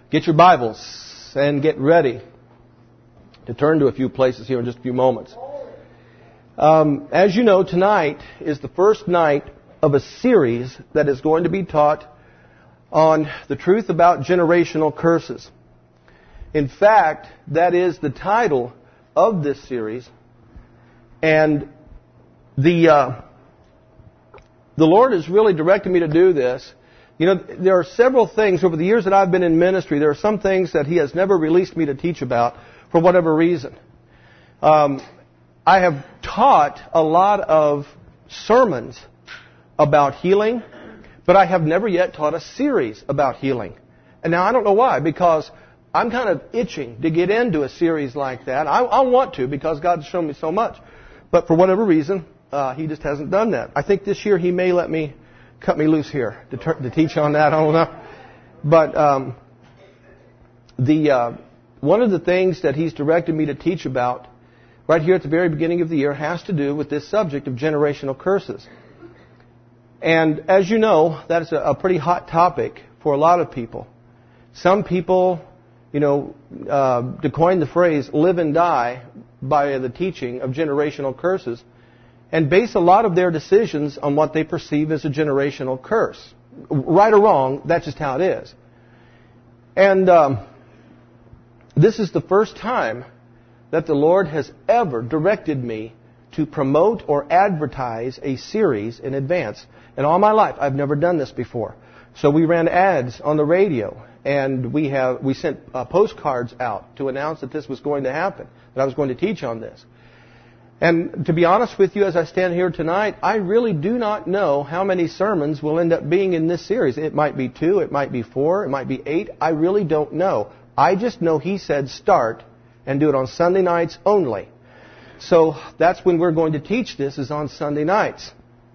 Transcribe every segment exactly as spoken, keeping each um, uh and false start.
Get your Bibles and get ready to turn to a few places here in just a few moments. Um, as you know, tonight is the first night of a series that is going to be taught on the truth about generational curses. In fact, that is the title of this series. And the uh, the Lord has really directed me to do this. You know, there are several things over the years that I've been in ministry. There are some things that He has never released me to teach about for whatever reason. Um, I have taught a lot of sermons about healing, but I have never yet taught a series about healing. And now I don't know why, because I'm kind of itching to get into a series like that. I, I want to, because God's shown me so much. But for whatever reason, uh, He just hasn't done that. I think this year He may let me cut me loose here to, ter- to teach on that. I don't know. But um, the uh, one of the things that He's directed me to teach about right here at the very beginning of the year has to do with this subject of generational curses. And as you know, that is a, a pretty hot topic for a lot of people. Some people, you know, uh, to coin the phrase, live and die by the teaching of generational curses, and base a lot of their decisions on what they perceive as a generational curse. Right or wrong, that's just how it is. And um, this is the first time that the Lord has ever directed me to promote or advertise a series in advance. In all my life, I've never done this before. So we ran ads on the radio, and we have we sent uh, postcards out to announce that this was going to happen, that I was going to teach on this. And to be honest with you, as I stand here tonight, I really do not know how many sermons will end up being in this series. It might be two, it might be four, it might be eight. I really don't know. I just know He said start and do it on Sunday nights only. So that's when we're going to teach this, is on Sunday nights.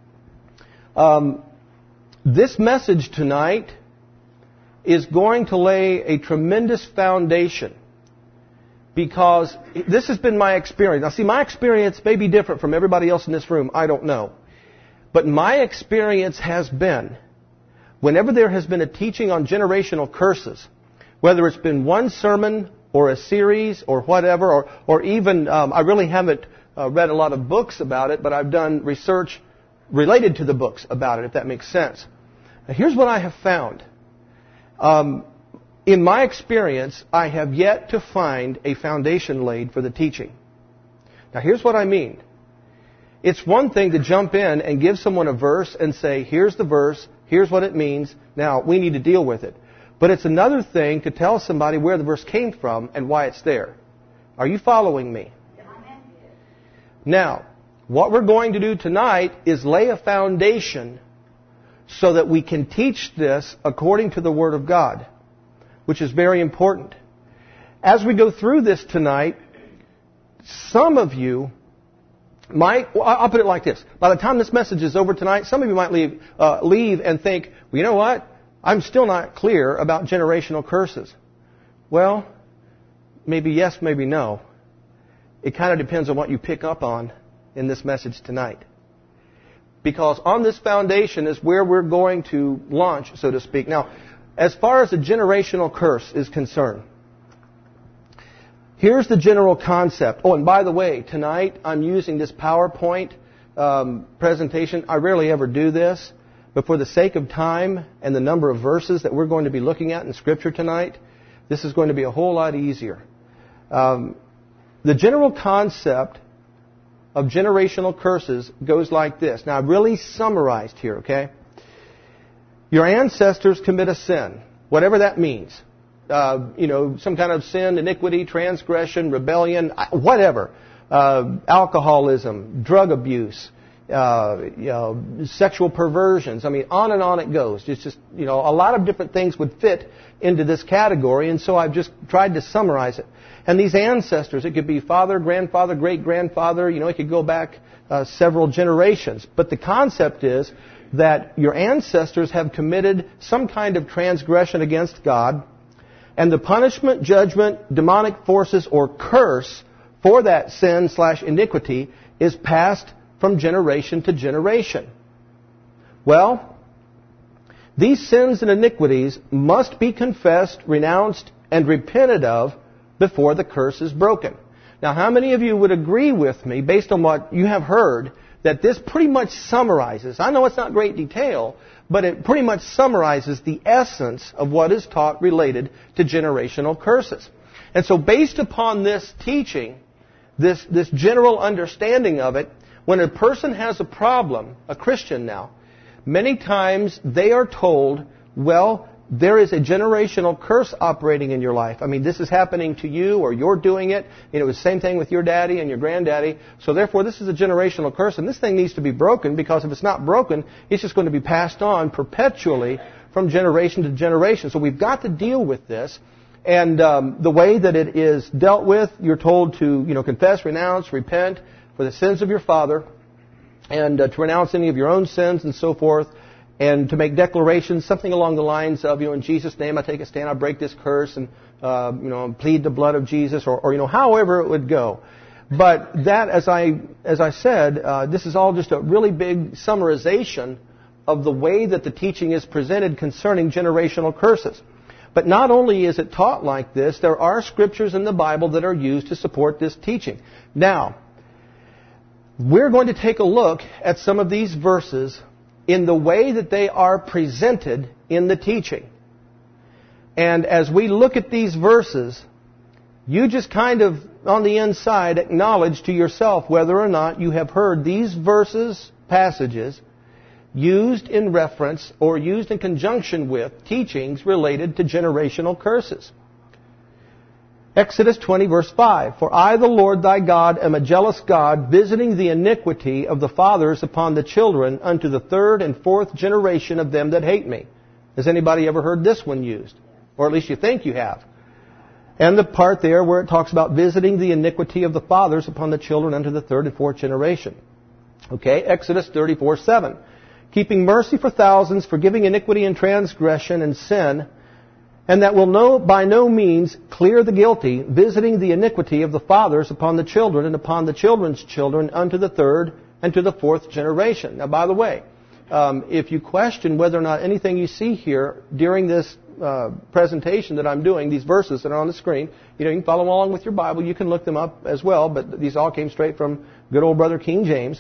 Um, this message tonight is going to lay a tremendous foundation, because this has been my experience. Now, see, my experience may be different from everybody else in this room. I don't know. But my experience has been, whenever there has been a teaching on generational curses, whether it's been one sermon or a series or whatever, or, or even, um, I really haven't uh, read a lot of books about it, but I've done research related to the books about it, if that makes sense. Now, here's what I have found. Um, In my experience, I have yet to find a foundation laid for the teaching. Now, here's what I mean. It's one thing to jump in and give someone a verse and say, here's the verse, here's what it means, now we need to deal with it. But it's another thing to tell somebody where the verse came from and why it's there. Are you following me? Now, what we're going to do tonight is lay a foundation so that we can teach this according to the Word of God, which is very important. As we go through this tonight, some of you might, well, I'll put it like this. By the time this message is over tonight, some of you might leave, uh, leave and think, well, you know what? I'm still not clear about generational curses. Well, maybe yes, maybe no. It kind of depends on what you pick up on in this message tonight. Because on this foundation is where we're going to launch, so to speak. Now, as far as a generational curse is concerned, here's the general concept. Oh, and by the way, tonight I'm using this PowerPoint um, presentation. I rarely ever do this, but for the sake of time and the number of verses that we're going to be looking at in Scripture tonight, this is going to be a whole lot easier. Um, the general concept of generational curses goes like this. Now, I've really summarized here, okay? Your ancestors commit a sin, whatever that means. Uh, you know, some kind of sin, iniquity, transgression, rebellion, whatever. Uh, alcoholism, drug abuse, uh, you know, sexual perversions. I mean, on and on it goes. It's just, you know, a lot of different things would fit into this category, and so I've just tried to summarize it. And these ancestors, it could be father, grandfather, great-grandfather, you know, it could go back uh, several generations. But the concept is that your ancestors have committed some kind of transgression against God, and the punishment, judgment, demonic forces, or curse for that sin slash iniquity is passed from generation to generation. Well, These sins and iniquities must be confessed, renounced, and repented of before the curse is broken. Now, how many of you would agree with me, based on what you have heard, that this pretty much summarizes, I know it's not great detail, but it pretty much summarizes the essence of what is taught related to generational curses. And so based upon this teaching, this, this general understanding of it, when a person has a problem, a Christian now, many times they are told, well, there is a generational curse operating in your life. I mean, this is happening to you, or you're doing it. You know, it was the same thing with your daddy and your granddaddy. So therefore, this is a generational curse, and this thing needs to be broken, because if it's not broken, it's just going to be passed on perpetually from generation to generation. So we've got to deal with this. And um, the way that it is dealt with, you're told to, you know, confess, renounce, repent for the sins of your father, and uh, to renounce any of your own sins and so forth. And to make declarations, something along the lines of, you know, in Jesus' name I take a stand, I break this curse, and, uh, you know, plead the blood of Jesus, or, or, you know, however it would go. But that, as I, as I said, uh, this is all just a really big summarization of the way that the teaching is presented concerning generational curses. But not only is it taught like this, there are scriptures in the Bible that are used to support this teaching. Now, we're going to take a look at some of these verses in the way that they are presented in the teaching. And as we look at these verses, you just kind of, on the inside, acknowledge to yourself whether or not you have heard these verses, passages, used in reference or used in conjunction with teachings related to generational curses. Exodus twenty, verse five, For I, the Lord thy God, am a jealous God, visiting the iniquity of the fathers upon the children unto the third and fourth generation of them that hate me. Has anybody ever heard this one used? Or at least you think you have. And the part there where it talks about visiting the iniquity of the fathers upon the children unto the third and fourth generation. Okay, Exodus thirty-four, seven, Keeping mercy for thousands, forgiving iniquity and transgression and sin, and that will no, by no means clear the guilty, visiting the iniquity of the fathers upon the children and upon the children's children unto the third and to the fourth generation. Now, by the way, um, if you question whether or not anything you see here during this uh, presentation that I'm doing, these verses that are on the screen, you know, you can follow along with your Bible. You can look them up as well, but these all came straight from good old brother King James.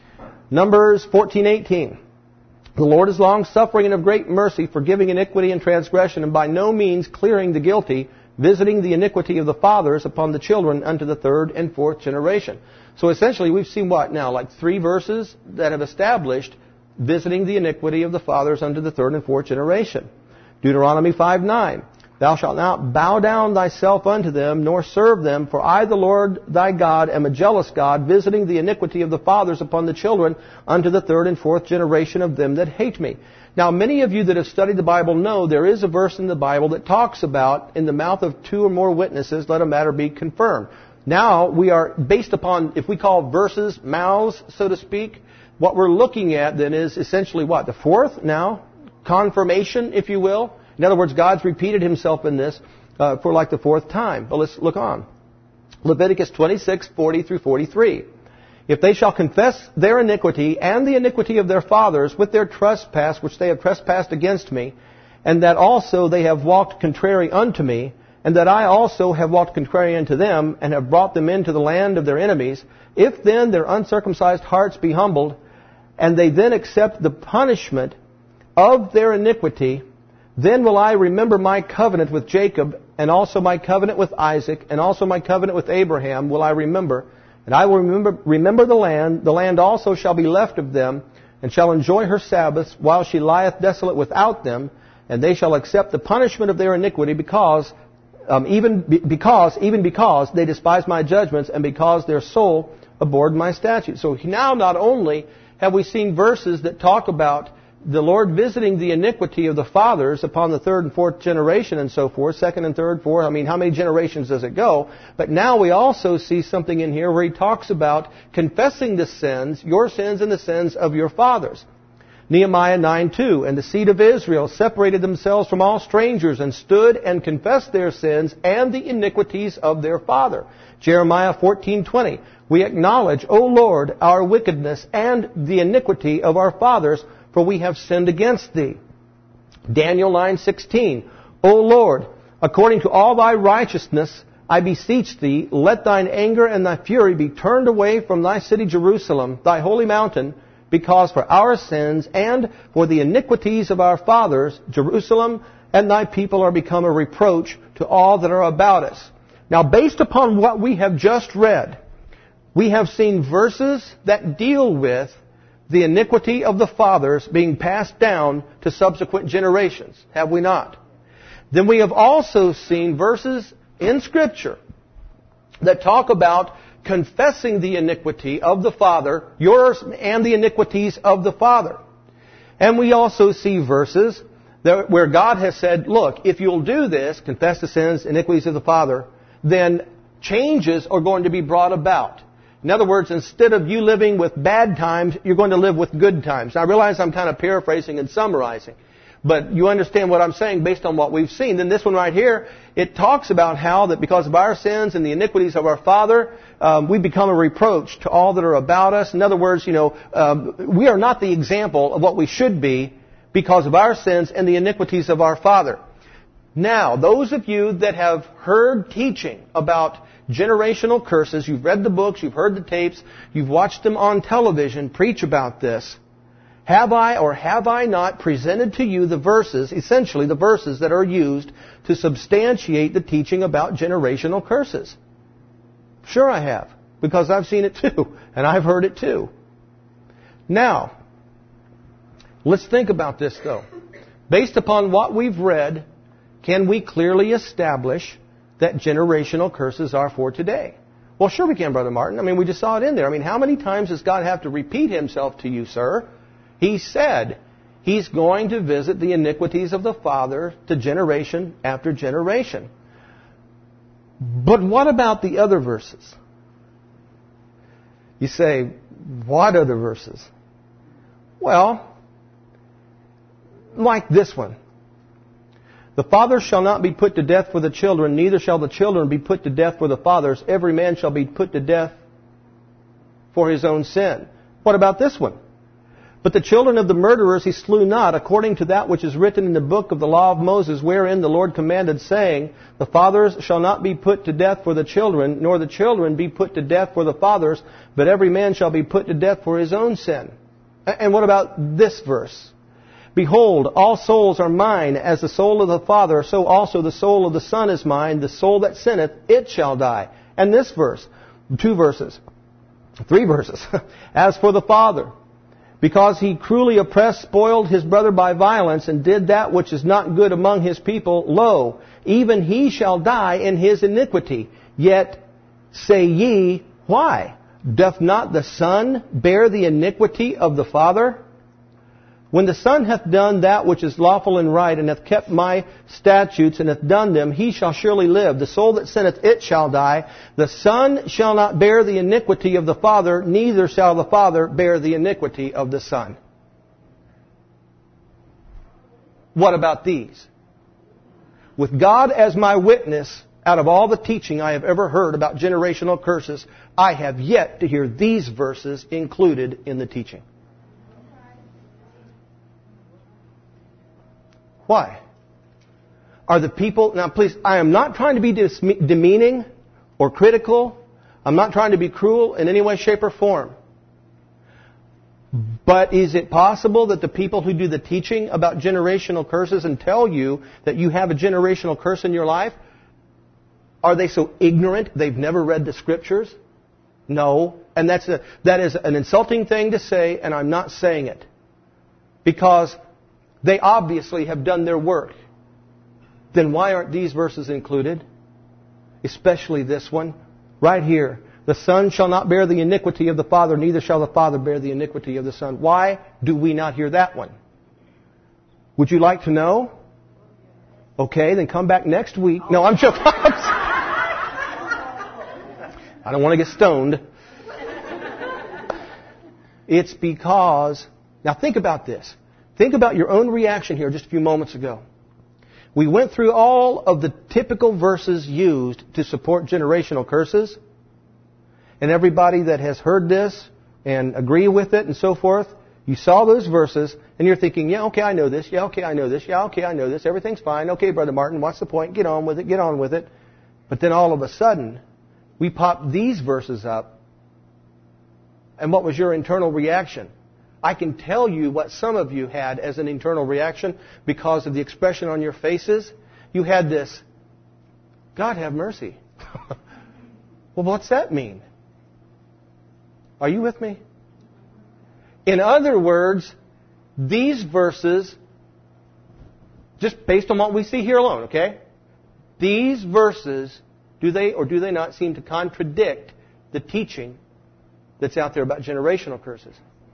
Numbers fourteen, eighteen. The Lord is long-suffering and of great mercy, forgiving iniquity and transgression, and by no means clearing the guilty, visiting the iniquity of the fathers upon the children unto the third and fourth generation. So essentially, we've seen what now? Like three verses that have established visiting the iniquity of the fathers unto the third and fourth generation. Deuteronomy five, nine. Thou shalt not bow down thyself unto them, nor serve them, for I, the Lord thy God, am a jealous God, visiting the iniquity of the fathers upon the children unto the third and fourth generation of them that hate me. Now, many of you that have studied the Bible know there is a verse in the Bible that talks about, in the mouth of two or more witnesses, let a matter be confirmed. Now, we are based upon, if we call verses mouths, so to speak, what we're looking at then is essentially what? The fourth now? Confirmation, if you will. In other words, God's repeated himself in this uh, for like the fourth time. But let's look on. Leviticus twenty-six, forty through forty-three. If they shall confess their iniquity and the iniquity of their fathers with their trespass, which they have trespassed against me, and that also they have walked contrary unto me, and that I also have walked contrary unto them, and have brought them into the land of their enemies, if then their uncircumcised hearts be humbled, and they then accept the punishment of their iniquity, then will I remember my covenant with Jacob, and also my covenant with Isaac, and also my covenant with Abraham will I remember. And I will remember, remember the land. The land also shall be left of them, and shall enjoy her Sabbaths, while she lieth desolate without them. And they shall accept the punishment of their iniquity, because, um, even because, even because they despise my judgments, and because their soul abhorred my statutes. So now not only have we seen verses that talk about the Lord visiting the iniquity of the fathers upon the third and fourth generation and so forth, second and third, fourth, I mean, how many generations does it go? But now we also see something in here where he talks about confessing the sins, your sins and the sins of your fathers. Nehemiah nine, two, And the seed of Israel separated themselves from all strangers, and stood and confessed their sins and the iniquities of their father. Jeremiah fourteen, twenty, We acknowledge, O Lord, our wickedness and the iniquity of our fathers, for we have sinned against thee. Daniel nine sixteen. O Lord, according to all thy righteousness, I beseech thee, let thine anger and thy fury be turned away from thy city Jerusalem, thy holy mountain, because for our sins and for the iniquities of our fathers, Jerusalem and thy people are become a reproach to all that are about us. Now, based upon what we have just read, we have seen verses that deal with the iniquity of the fathers being passed down to subsequent generations, have we not? Then we have also seen verses in Scripture that talk about confessing the iniquity of the father, yours and the iniquities of the father. And we also see verses that, where God has said, look, if you'll do this, confess the sins, iniquities of the father, then changes are going to be brought about. In other words, instead of you living with bad times, you're going to live with good times. Now, I realize I'm kind of paraphrasing and summarizing, but you understand what I'm saying based on what we've seen. Then this one right here, it talks about how that because of our sins and the iniquities of our father, um, we become a reproach to all that are about us. In other words, you know, um, we are not the example of what we should be because of our sins and the iniquities of our father. Now, those of you that have heard teaching about generational curses, you've read the books, you've heard the tapes, you've watched them on television preach about this, have I or have I not presented to you the verses, essentially the verses that are used to substantiate the teaching about generational curses? Sure I have, because I've seen it too, and I've heard it too. Now, let's think about this though. Based upon what we've read, can we clearly establish that generational curses are for today? Well, sure we can, Brother Martin. I mean, we just saw it in there. I mean, how many times does God have to repeat Himself to you, sir? He said He's going to visit the iniquities of the father to generation after generation. But what about the other verses? You say, what other verses? Well, like this one. The fathers shall not be put to death for the children, neither shall the children be put to death for the fathers. Every man shall be put to death for his own sin. What about this one? But the children of the murderers he slew not, according to that which is written in the book of the law of Moses, wherein the Lord commanded, saying, the fathers shall not be put to death for the children, nor the children be put to death for the fathers, but every man shall be put to death for his own sin. And what about this verse? Behold, all souls are mine, as the soul of the Father, so also the soul of the Son is mine. The soul that sinneth, it shall die. And this verse, two verses, three verses. As for the Father, because he cruelly oppressed, spoiled his brother by violence, and did that which is not good among his people, lo, even he shall die in his iniquity. Yet say ye, why? Doth not the Son bear the iniquity of the Father? When the Son hath done that which is lawful and right, and hath kept my statutes, and hath done them, he shall surely live. The soul that sinneth, it shall die. The Son shall not bear the iniquity of the Father, neither shall the Father bear the iniquity of the Son. What about these? With God as my witness, out of all the teaching I have ever heard about generational curses, I have yet to hear these verses included in the teaching. Why? Are the people... Now please, I am not trying to be demeaning or critical. I'm not trying to be cruel in any way, shape, or form. But is it possible that the people who do the teaching about generational curses and tell you that you have a generational curse in your life, are they so ignorant they've never read the Scriptures? No. And that's a, that is an insulting thing to say, and I'm not saying it. Because they obviously have done their work. Then why aren't these verses included? Especially this one, right here. The Son shall not bear the iniquity of the Father, neither shall the Father bear the iniquity of the Son. Why do we not hear that one? Would you like to know? Okay, then come back next week. No, I'm joking. I don't want to get stoned. It's because... Now think about this. Think about your own reaction here just a few moments ago. We went through all of the typical verses used to support generational curses. And everybody that has heard this and agree with it and so forth, You saw those verses, and you're thinking, yeah, okay, I know this. Yeah, okay, I know this. Yeah, okay, I know this. Everything's fine. Okay, Brother Martin, what's the point? Get on with it. Get on with it. But then all of a sudden, we pop these verses up. And what was your internal reaction? I can tell you what some of you had as an internal reaction because of the expression on your faces. You had this, God have mercy. Well, what's that mean? Are you with me? In other words, these verses, just based on what we see here alone, okay? These verses, do they or do they not seem to contradict the teaching that's out there about generational curses?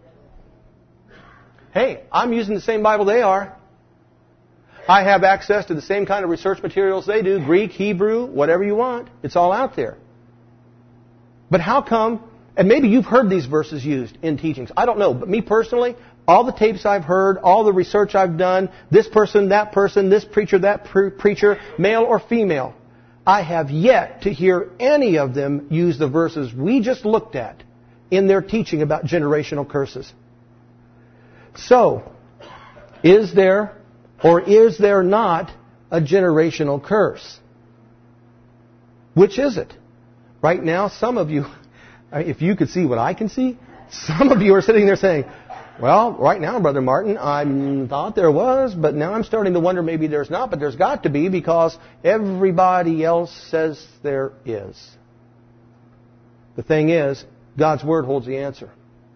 Hey, I'm using the same Bible they are. I have access to the same kind of research materials they do, Greek, Hebrew, whatever you want. It's all out there. But how come, and maybe you've heard these verses used in teachings. I don't know, but me personally, all the tapes I've heard, all the research I've done, this person, that person, this preacher, that pre- preacher, male or female, I have yet to hear any of them use the verses we just looked at in their teaching about generational curses. So, is there or is there not a generational curse? Which is it? Right now, some of you, if you could see what I can see, some of you are sitting there saying, well, right now, Brother Martin, I thought there was, but now I'm starting to wonder maybe there's not, but there's got to be because everybody else says there is. The thing is, God's Word holds the answer.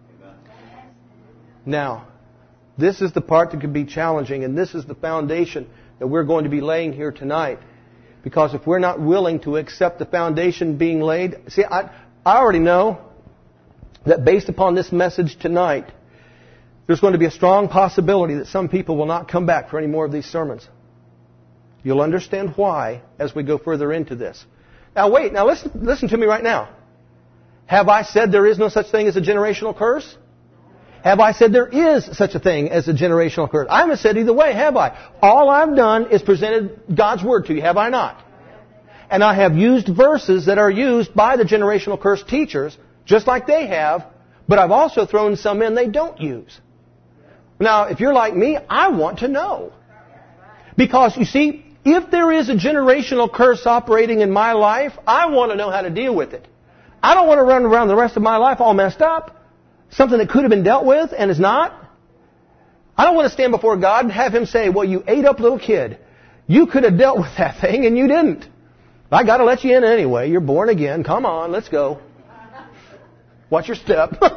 Now, this is the part that could be challenging, and this is the foundation that we're going to be laying here tonight. Because if we're not willing to accept the foundation being laid... See, I, I already know that based upon this message tonight, there's going to be a strong possibility that some people will not come back for any more of these sermons. You'll understand why as we go further into this. Now wait, now listen, listen to me right now. Have I said there is no such thing as a generational curse? Have I said there is such a thing as a generational curse? I haven't said either way, have I? All I've done is presented God's Word to you, have I not? And I have used verses that are used by the generational curse teachers, just like they have, but I've also thrown some in they don't use. Now, if you're like me, I want to know. Because, you see, if there is a generational curse operating in my life, I want to know how to deal with it. I don't want to run around the rest of my life all messed up. Something that could have been dealt with and is not. I don't want to stand before God and have Him say, well, you ate up little kid. You could have dealt with that thing and you didn't. I got to let you in anyway. You're born again. Come on, let's go. Watch your step. But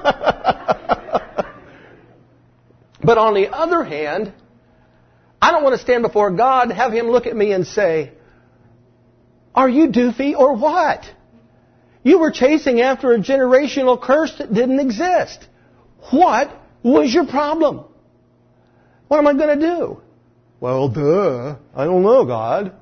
on the other hand, I don't want to stand before God and have Him look at me and say, are you doofy or what? You were chasing after a generational curse that didn't exist. What was your problem? What am I going to do? Well, duh. I don't know, God.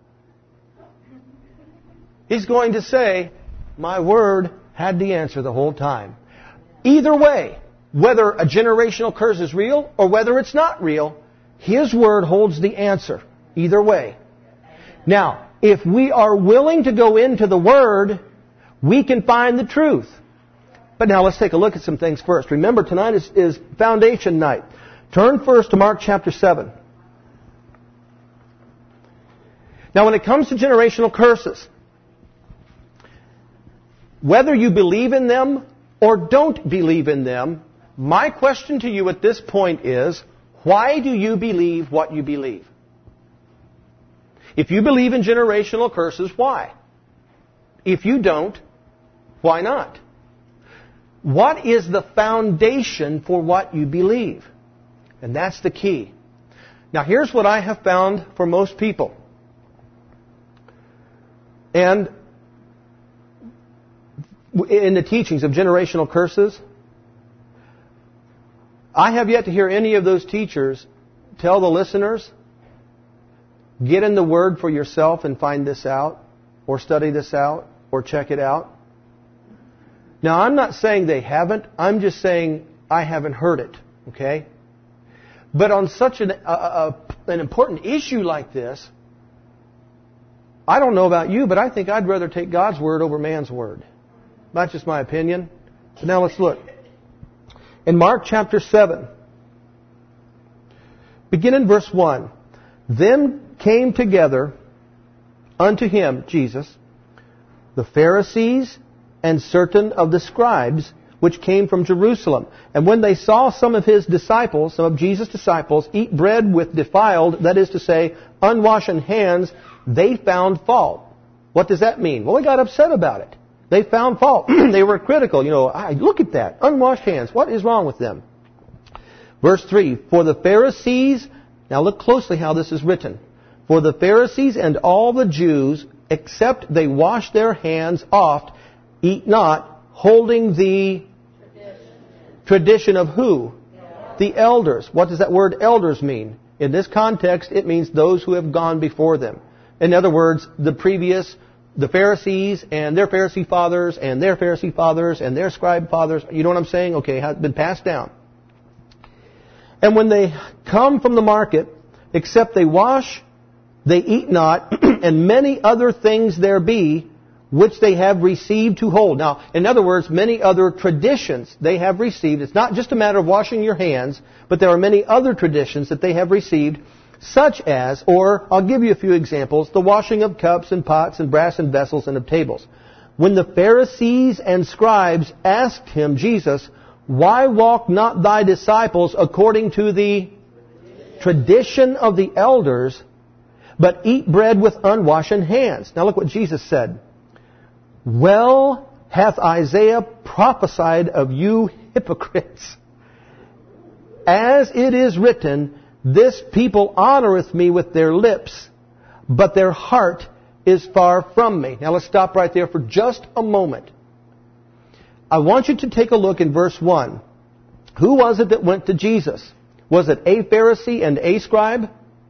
He's going to say, my Word had the answer the whole time. Either way, whether a generational curse is real or whether it's not real, His Word holds the answer. Either way. Now, if we are willing to go into the Word, we can find the truth. But now let's take a look at some things first. Remember, tonight is, is foundation night. Turn first to Mark chapter seven. Now when it comes to generational curses, whether you believe in them or don't believe in them, my question to you at this point is, why do you believe what you believe? If you believe in generational curses, why? If you don't, why not? What is the foundation for what you believe? And that's the key. Now here's what I have found for most people. And in the teachings of generational curses, I have yet to hear any of those teachers tell the listeners, get in the Word for yourself and find this out, or study this out, or check it out. Now, I'm not saying they haven't. I'm just saying I haven't heard it. Okay? But on such an, a, a, an important issue like this, I don't know about you, but I think I'd rather take God's Word over man's Word. That's just my opinion. So now let's look. In Mark chapter seven, Begin in verse one. Then came together unto him, Jesus, the Pharisees and certain of the scribes, which came from Jerusalem. And when they saw some of his disciples, some of Jesus' disciples, eat bread with defiled, that is to say, unwashed hands, they found fault. What does that mean? Well, they got upset about it. They found fault. They were critical. You know, I, look at that. Unwashed hands. What is wrong with them? Verse three, for the Pharisees, now look closely how this is written. For the Pharisees and all the Jews, except they wash their hands oft, eat not, holding the tradition, tradition of who? The, the elders. What does that word elders mean? In this context, it means those who have gone before them. In other words, the previous, the Pharisees and their Pharisee fathers and their Pharisee fathers and their scribe fathers. You know what I'm saying? Okay, have been passed down. And when they come from the market, except they wash, they eat not, and many other things there be, which they have received to hold. Now, in other words, many other traditions they have received. It's not just a matter of washing your hands, but there are many other traditions that they have received, such as, or I'll give you a few examples, the washing of cups and pots and brass and vessels and of tables. When the Pharisees and scribes asked him, Jesus, why walk not thy disciples according to the tradition of the elders, but eat bread with unwashed hands? Now look what Jesus said. Well hath Isaiah prophesied of you hypocrites, as it is written, this people honoreth me with their lips, but their heart is far from me. Now let's stop right there for just a moment. I want you to take a look in verse one. Who was it that went to Jesus? Was it a Pharisee and a scribe?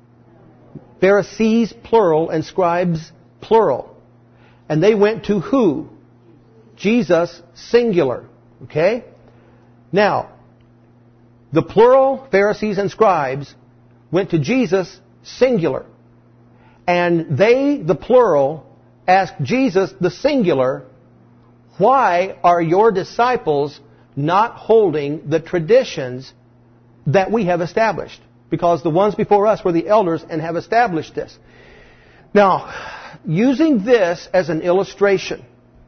Pharisees, plural, and scribes, plural. And they went to who? Jesus, singular. Okay? Now, the plural, Pharisees and scribes, went to Jesus, singular. And they, the plural, asked Jesus, the singular, why are your disciples not holding the traditions that we have established? Because the ones before us were the elders and have established this. Now, using this as an illustration,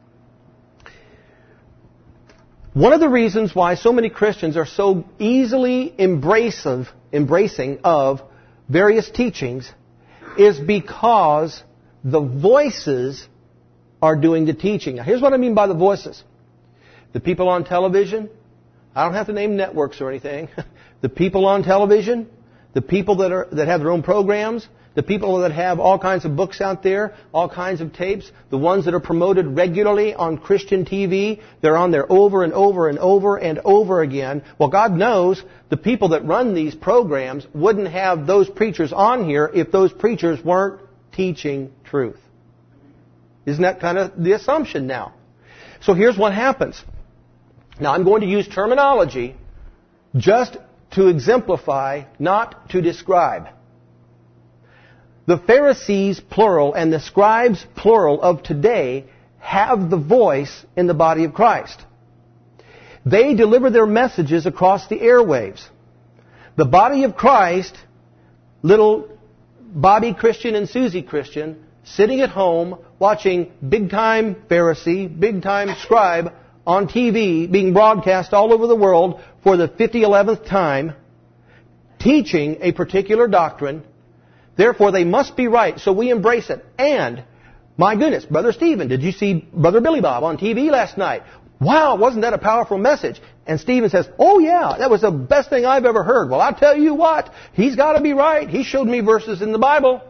one of the reasons why so many Christians are so easily embracive, embracing of various teachings is because the voices are doing the teaching. Now, here's what I mean by the voices. The people on television, I don't have to name networks or anything. The people on television, the people that are that have their own programs, the people that have all kinds of books out there, all kinds of tapes, the ones that are promoted regularly on Christian T V, they're on there over and over and over and over again. Well, God knows the people that run these programs wouldn't have those preachers on here if those preachers weren't teaching truth. Isn't that kind of the assumption now? So here's what happens. Now, I'm going to use terminology just to exemplify, not to describe. The Pharisees, plural, and the scribes, plural, of today have the voice in the body of Christ. They deliver their messages across the airwaves. The body of Christ, little Bobby Christian and Susie Christian, sitting at home watching big-time Pharisee, big-time scribe on T V being broadcast all over the world for the fifty eleventh time, teaching a particular doctrine. Therefore, they must be right, so we embrace it. And, my goodness, Brother Stephen, did you see Brother Billy Bob on T V last night? Wow, wasn't that a powerful message? And Stephen says, oh yeah, that was the best thing I've ever heard. Well, I'll tell you what, he's got to be right. He showed me verses in the Bible.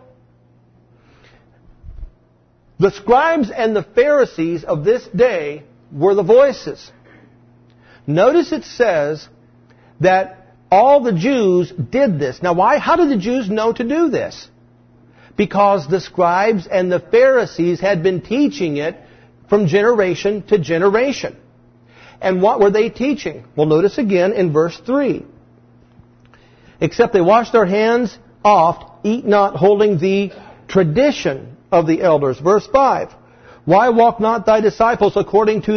The scribes and the Pharisees of this day were the voices. Notice it says that all the Jews did this. Now, why? How did the Jews know to do this? Because the scribes and the Pharisees had been teaching it from generation to generation. And what were they teaching? Well, notice again in verse three. Except they wash their hands oft, eat not, holding the tradition of the elders. Verse five. Why walk not thy disciples according to the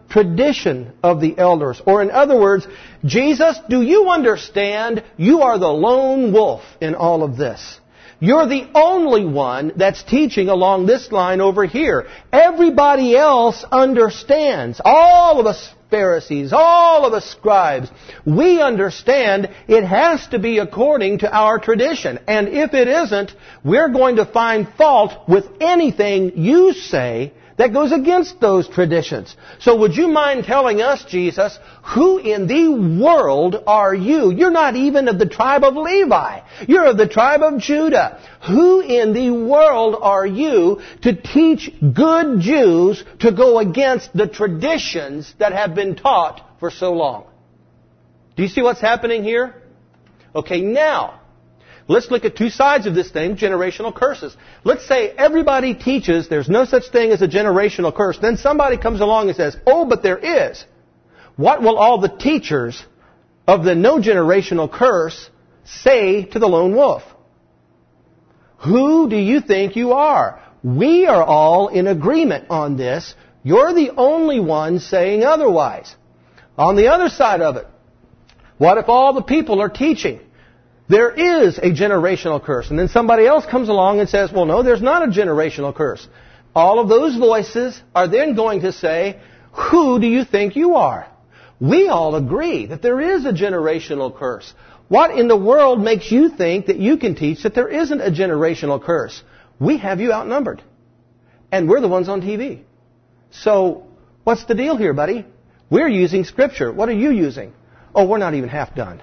tradition of the elders. Or in other words, Jesus, do you understand you are the lone wolf in all of this? You're the only one that's teaching along this line over here. Everybody else understands. All of us Pharisees, all of us scribes, we understand it has to be according to our tradition. And if it isn't, we're going to find fault with anything you say that goes against those traditions. So would you mind telling us, Jesus, who in the world are you? You're not even of the tribe of Levi. You're of the tribe of Judah. Who in the world are you to teach good Jews to go against the traditions that have been taught for so long? Do you see what's happening here? Okay, now, let's look at two sides of this thing, generational curses. Let's say everybody teaches there's no such thing as a generational curse. Then somebody comes along and says, oh, but there is. What will all the teachers of the no generational curse say to the lone wolf? Who do you think you are? We are all in agreement on this. You're the only one saying otherwise. On the other side of it, what if all the people are teaching there is a generational curse? And then somebody else comes along and says, well, no, there's not a generational curse. All of those voices are then going to say, who do you think you are? We all agree that there is a generational curse. What in the world makes you think that you can teach that there isn't a generational curse? We have you outnumbered. And we're the ones on T V. So, what's the deal here, buddy? We're using Scripture. What are you using? Oh, we're not even half done.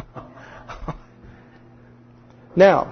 Now,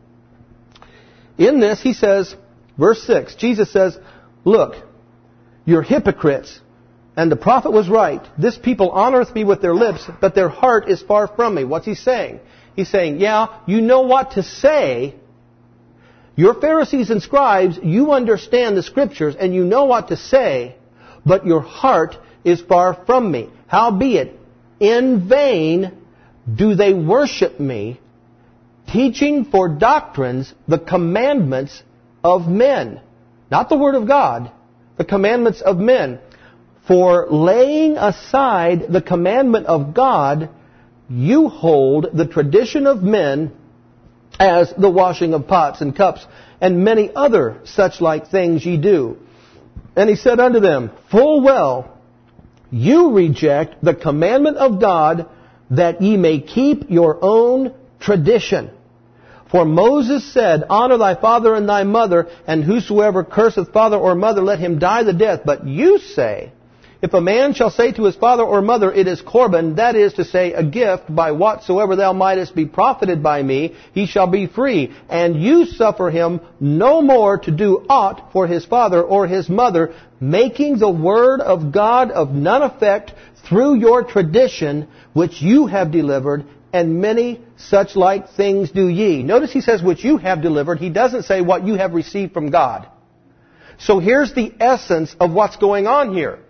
in this, he says, verse six, Jesus says, look, you're hypocrites, and the prophet was right. This people honoreth me with their lips, but their heart is far from me. What's he saying? He's saying, yeah, you know what to say. You're Pharisees and scribes, you understand the Scriptures, and you know what to say, but your heart is far from me. Howbeit, in vain do they worship me, teaching for doctrines the commandments of men. Not the Word of God, the commandments of men. For laying aside the commandment of God, you hold the tradition of men as the washing of pots and cups, and many other such like things ye do. And he said unto them, full well, you reject the commandment of God, that ye may keep your own tradition. For Moses said, honor thy father and thy mother, and whosoever curseth father or mother, let him die the death. But you say, if a man shall say to his father or mother, it is Corban, that is to say, a gift, by whatsoever thou mightest be profited by me, he shall be free. And you suffer him no more to do aught for his father or his mother, making the word of God of none effect through your tradition, which you have delivered, and many such like things do ye. Notice he says, which you have delivered. He doesn't say what you have received from God. So here's the essence of what's going on here.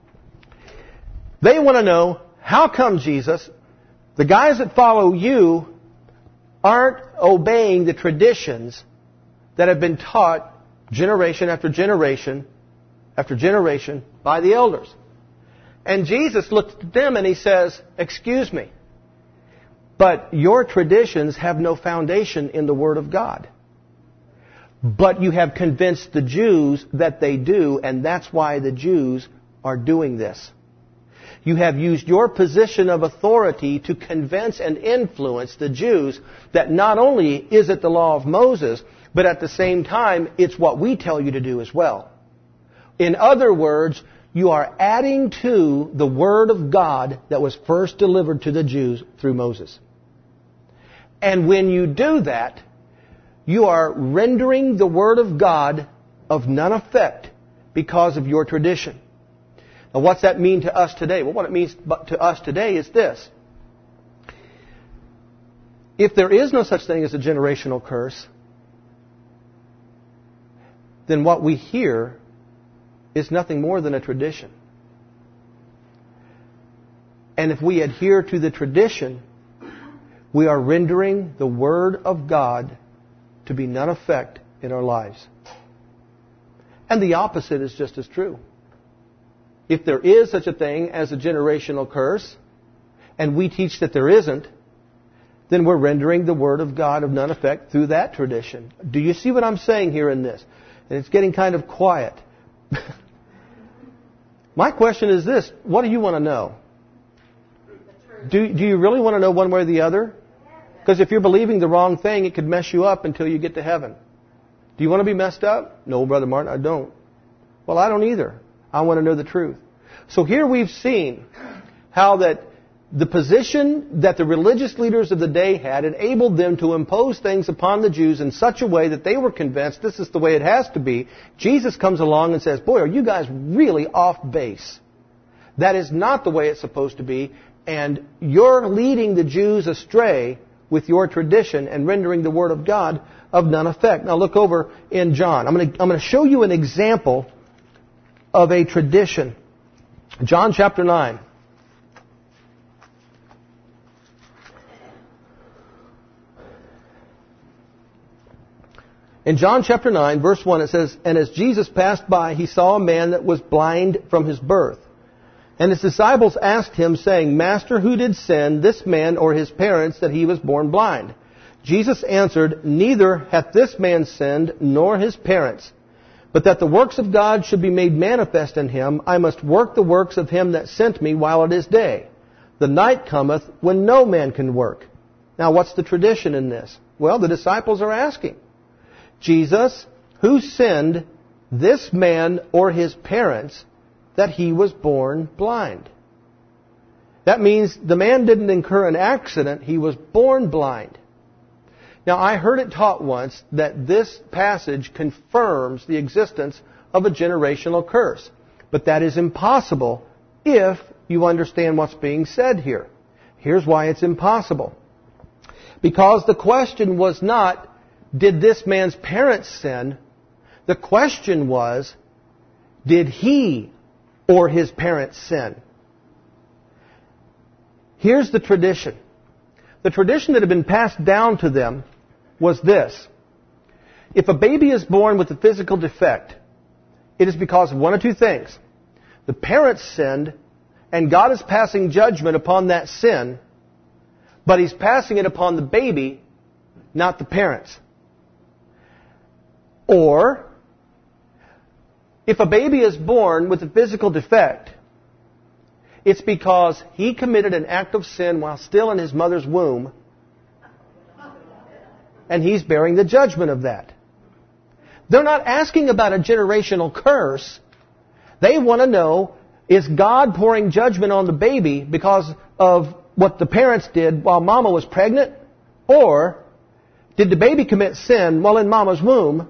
They want to know, how come, Jesus, the guys that follow you aren't obeying the traditions that have been taught generation after generation after generation by the elders? And Jesus looked at them and he says, excuse me, but your traditions have no foundation in the Word of God. But you have convinced the Jews that they do, and that's why the Jews are doing this. You have used your position of authority to convince and influence the Jews that not only is it the law of Moses, but at the same time, it's what we tell you to do as well. In other words, you are adding to the Word of God that was first delivered to the Jews through Moses. And when you do that, you are rendering the Word of God of none effect because of your tradition. Now, what's that mean to us today? Well, what it means to us today is this. If there is no such thing as a generational curse, then what we hear is nothing more than a tradition. And if we adhere to the tradition, we are rendering the Word of God to be none effect in our lives. And the opposite is just as true. if there is such a thing as a generational curse, and we teach that there isn't, then we're rendering the Word of God of none effect through that tradition. Do you see what I'm saying here in this? And it's getting kind of quiet. My question is this: what do you want to know? Do, do you really want to know one way or the other? Because if you're believing the wrong thing, it could mess you up until you get to heaven. Do you want to be messed up? No, Brother Martin, I don't. Well, I don't either. I want to know the truth. So here we've seen how that the position that the religious leaders of the day had enabled them to impose things upon the Jews in such a way that they were convinced this is the way it has to be. Jesus comes along and says, boy, are you guys really off base? That is not the way it's supposed to be, and you're leading the Jews astray with your tradition and rendering the Word of God of none effect. Now look over in John. I'm going to, I'm going to show you an example of a tradition. John chapter nine. In John chapter nine, verse one, it says, "And as Jesus passed by, he saw a man that was blind from his birth. And his disciples asked him, saying, Master, who did sin, this man or his parents, that he was born blind? Jesus answered, Neither hath this man sinned, nor his parents. But that the works of God should be made manifest in him, I must work the works of him that sent me while it is day. The night cometh when no man can work." Now, what's the tradition in this? Well, the disciples are asking, Jesus, who sinned, this man or his parents, that he was born blind? That means the man didn't incur an accident, he was born blind. Now, I heard it taught once that this passage confirms the existence of a generational curse. But that is impossible if you understand what's being said here. Here's why it's impossible. Because the question was not, did this man's parents sin? The question was, did he or his parents sin? Here's the tradition. The tradition that had been passed down to them was this: if a baby is born with a physical defect, it is because of one of two things. The parents sinned, and God is passing judgment upon that sin, but He's passing it upon the baby, not the parents. Or, if a baby is born with a physical defect, it's because he committed an act of sin while still in his mother's womb, and he's bearing the judgment of that. They're not asking about a generational curse. They want to know, is God pouring judgment on the baby because of what the parents did while mama was pregnant? Or did the baby commit sin while in mama's womb,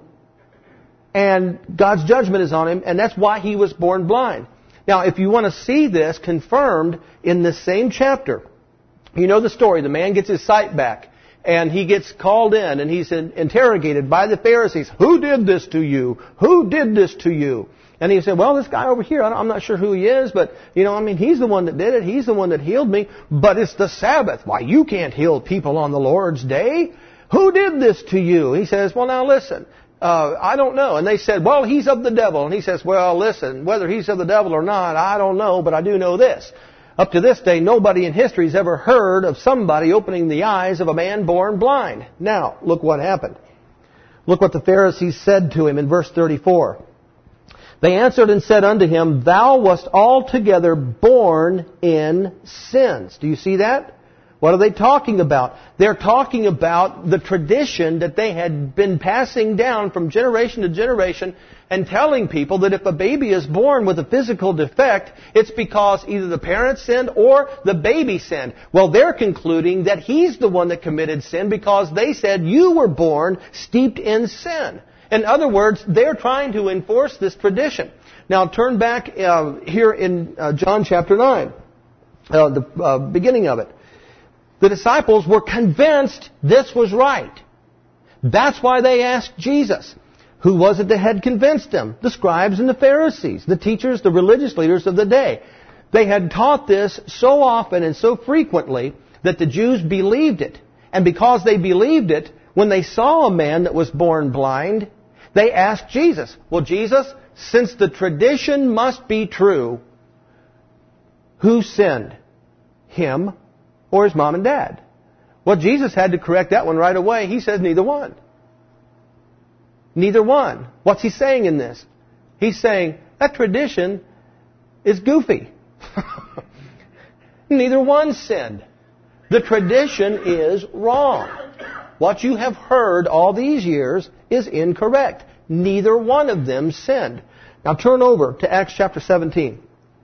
and God's judgment is on him, and that's why he was born blind? Now, if you want to see this confirmed in this same chapter, you know the story. The man gets his sight back, and he gets called in, and he's interrogated by the Pharisees. Who did this to you? Who did this to you? And he said, well, this guy over here, I'm not sure who he is, but, you know, I mean, he's the one that did it. He's the one that healed me. But it's the Sabbath. Why, you can't heal people on the Lord's day. Who did this to you? He says, well, now listen. Uh, I don't know. And they said, well, he's of the devil. And he says, well, listen, whether he's of the devil or not, I don't know, but I do know this. Up to this day, nobody in history has ever heard of somebody opening the eyes of a man born blind. Now, look what happened. Look what the Pharisees said to him in verse thirty-four. They answered and said unto him, Thou wast altogether born in sins. Do you see that? What are they talking about? They're talking about the tradition that they had been passing down from generation to generation and telling people that if a baby is born with a physical defect, it's because either the parents sinned or the baby sinned. Well, they're concluding that he's the one that committed sin because they said you were born steeped in sin. In other words, they're trying to enforce this tradition. Now, turn back uh, here in uh, John chapter nine, uh, the uh, beginning of it. The disciples were convinced this was right. That's why they asked Jesus. Who was it that had convinced them? The scribes and the Pharisees, the teachers, the religious leaders of the day. They had taught this so often and so frequently that the Jews believed it. And because they believed it, when they saw a man that was born blind, they asked Jesus, well, Jesus, since the tradition must be true, Who sinned? Him or his mom and dad? Well, Jesus had to correct that one right away. He says neither one. Neither one. What's he saying in this? He's saying that tradition is goofy. Neither one sinned. The tradition is wrong. What you have heard all these years is incorrect. Neither one of them sinned. Now turn over to Acts chapter seventeen.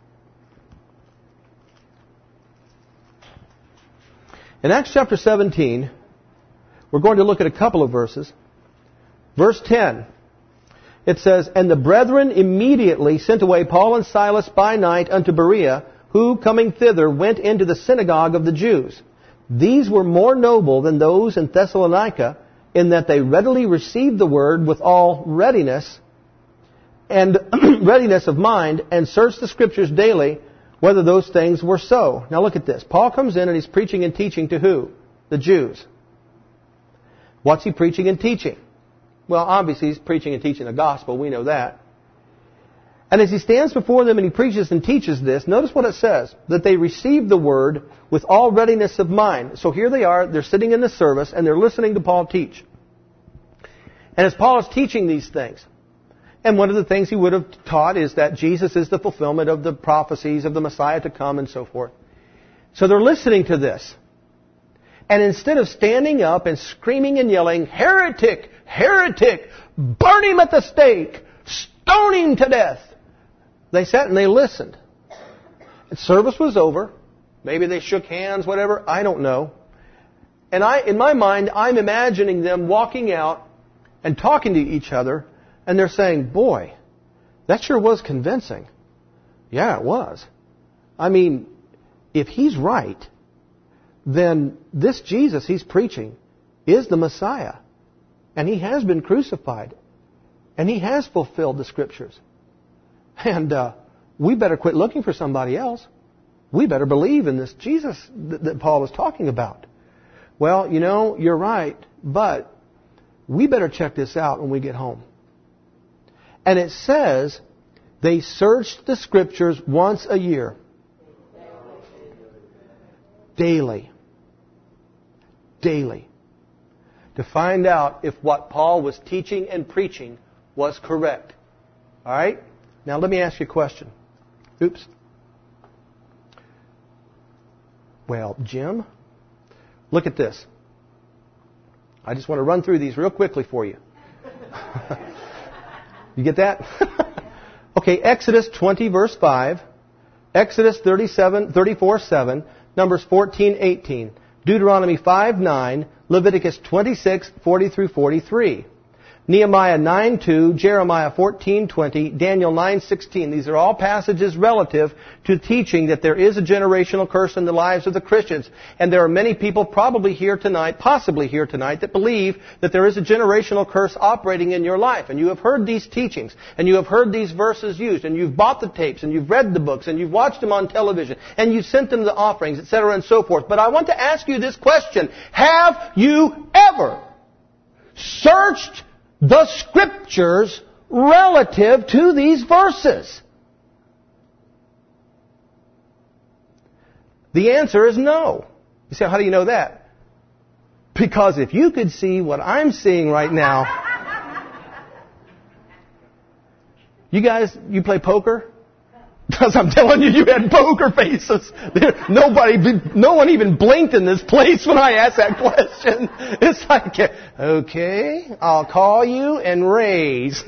In Acts chapter seventeen, we're going to look at a couple of verses. Verse ten, it says, And the brethren immediately sent away Paul and Silas by night unto Berea, who, coming thither, went into the synagogue of the Jews. These were more noble than those in Thessalonica, in that they readily received the word with all readiness, and readiness of mind, and searched the Scriptures daily, whether those things were so. Now look at this. Paul comes in and he's preaching and teaching to who? The Jews. What's he preaching and teaching? Well, obviously he's preaching and teaching the gospel. We know that. And as he stands before them and he preaches and teaches this, notice what it says. That they received the word with all readiness of mind. So here they are. They're sitting in the service and they're listening to Paul teach. And as Paul is teaching these things, and one of the things he would have taught is that Jesus is the fulfillment of the prophecies of the Messiah to come and so forth. So they're listening to this. And instead of standing up and screaming and yelling, heretic, heretic, burn him at the stake, stone him to death, they sat and they listened. And service was over. Maybe they shook hands, whatever. I don't know. And I, in my mind, I'm imagining them walking out and talking to each other. And they're saying, boy, that sure was convincing. Yeah, it was. I mean, if he's right, then this Jesus he's preaching is the Messiah. And he has been crucified. And he has fulfilled the Scriptures. And uh, we better quit looking for somebody else. We better believe in this Jesus that, that Paul was talking about. Well, you know, you're right, but we better check this out when we get home. And it says they searched the Scriptures once a year. Daily. Daily. To find out if what Paul was teaching and preaching was correct. All right? Now let me ask you a question. Oops. Well, Jim, look at this. I just want to run through these real quickly for you. You get that? Okay, Exodus twenty, verse five. Exodus thirty-seven, thirty-four, seven. Numbers fourteen, eighteen. Deuteronomy five, nine. Leviticus twenty-six, forty through forty-three. Nehemiah nine, two. Jeremiah fourteen, twenty. Daniel nine, sixteen. These are all passages relative to teaching that there is a generational curse in the lives of the Christians. And there are many people probably here tonight, possibly here tonight, that believe that there is a generational curse operating in your life. And you have heard these teachings, and you have heard these verses used, and you've bought the tapes, and you've read the books, and you've watched them on television, and you've sent them the offerings, et cetera, and so forth. But I want to ask you this question. Have you ever searched the Scriptures relative to these verses? The answer is no. You say, how do you know that? Because if you could see what I'm seeing right now... You guys, you play poker? Because I'm telling you, you had poker faces. There, nobody, no one even blinked in this place when I asked that question. It's like, okay, I'll call you and raise.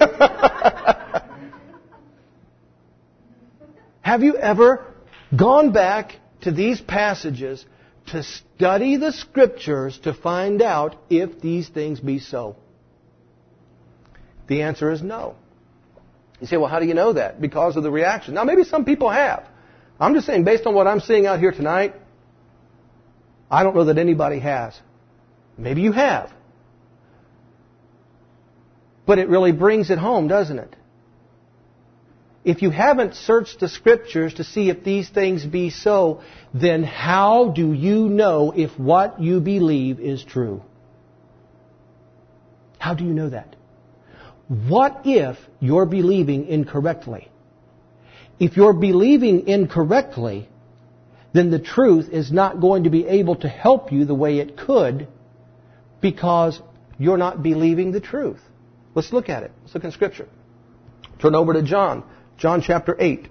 Have you ever gone back to these passages to study the Scriptures to find out if these things be so? The answer is no. You say, well, how do you know that? Because of the reaction. Now, maybe some people have. I'm just saying, based on what I'm seeing out here tonight, I don't know that anybody has. Maybe you have. But it really brings it home, doesn't it? If you haven't searched the Scriptures to see if these things be so, then how do you know if what you believe is true? How do you know that? What if you're believing incorrectly? If you're believing incorrectly, then the truth is not going to be able to help you the way it could because you're not believing the truth. Let's look at it. Let's look in Scripture. Turn over to John. John chapter eight.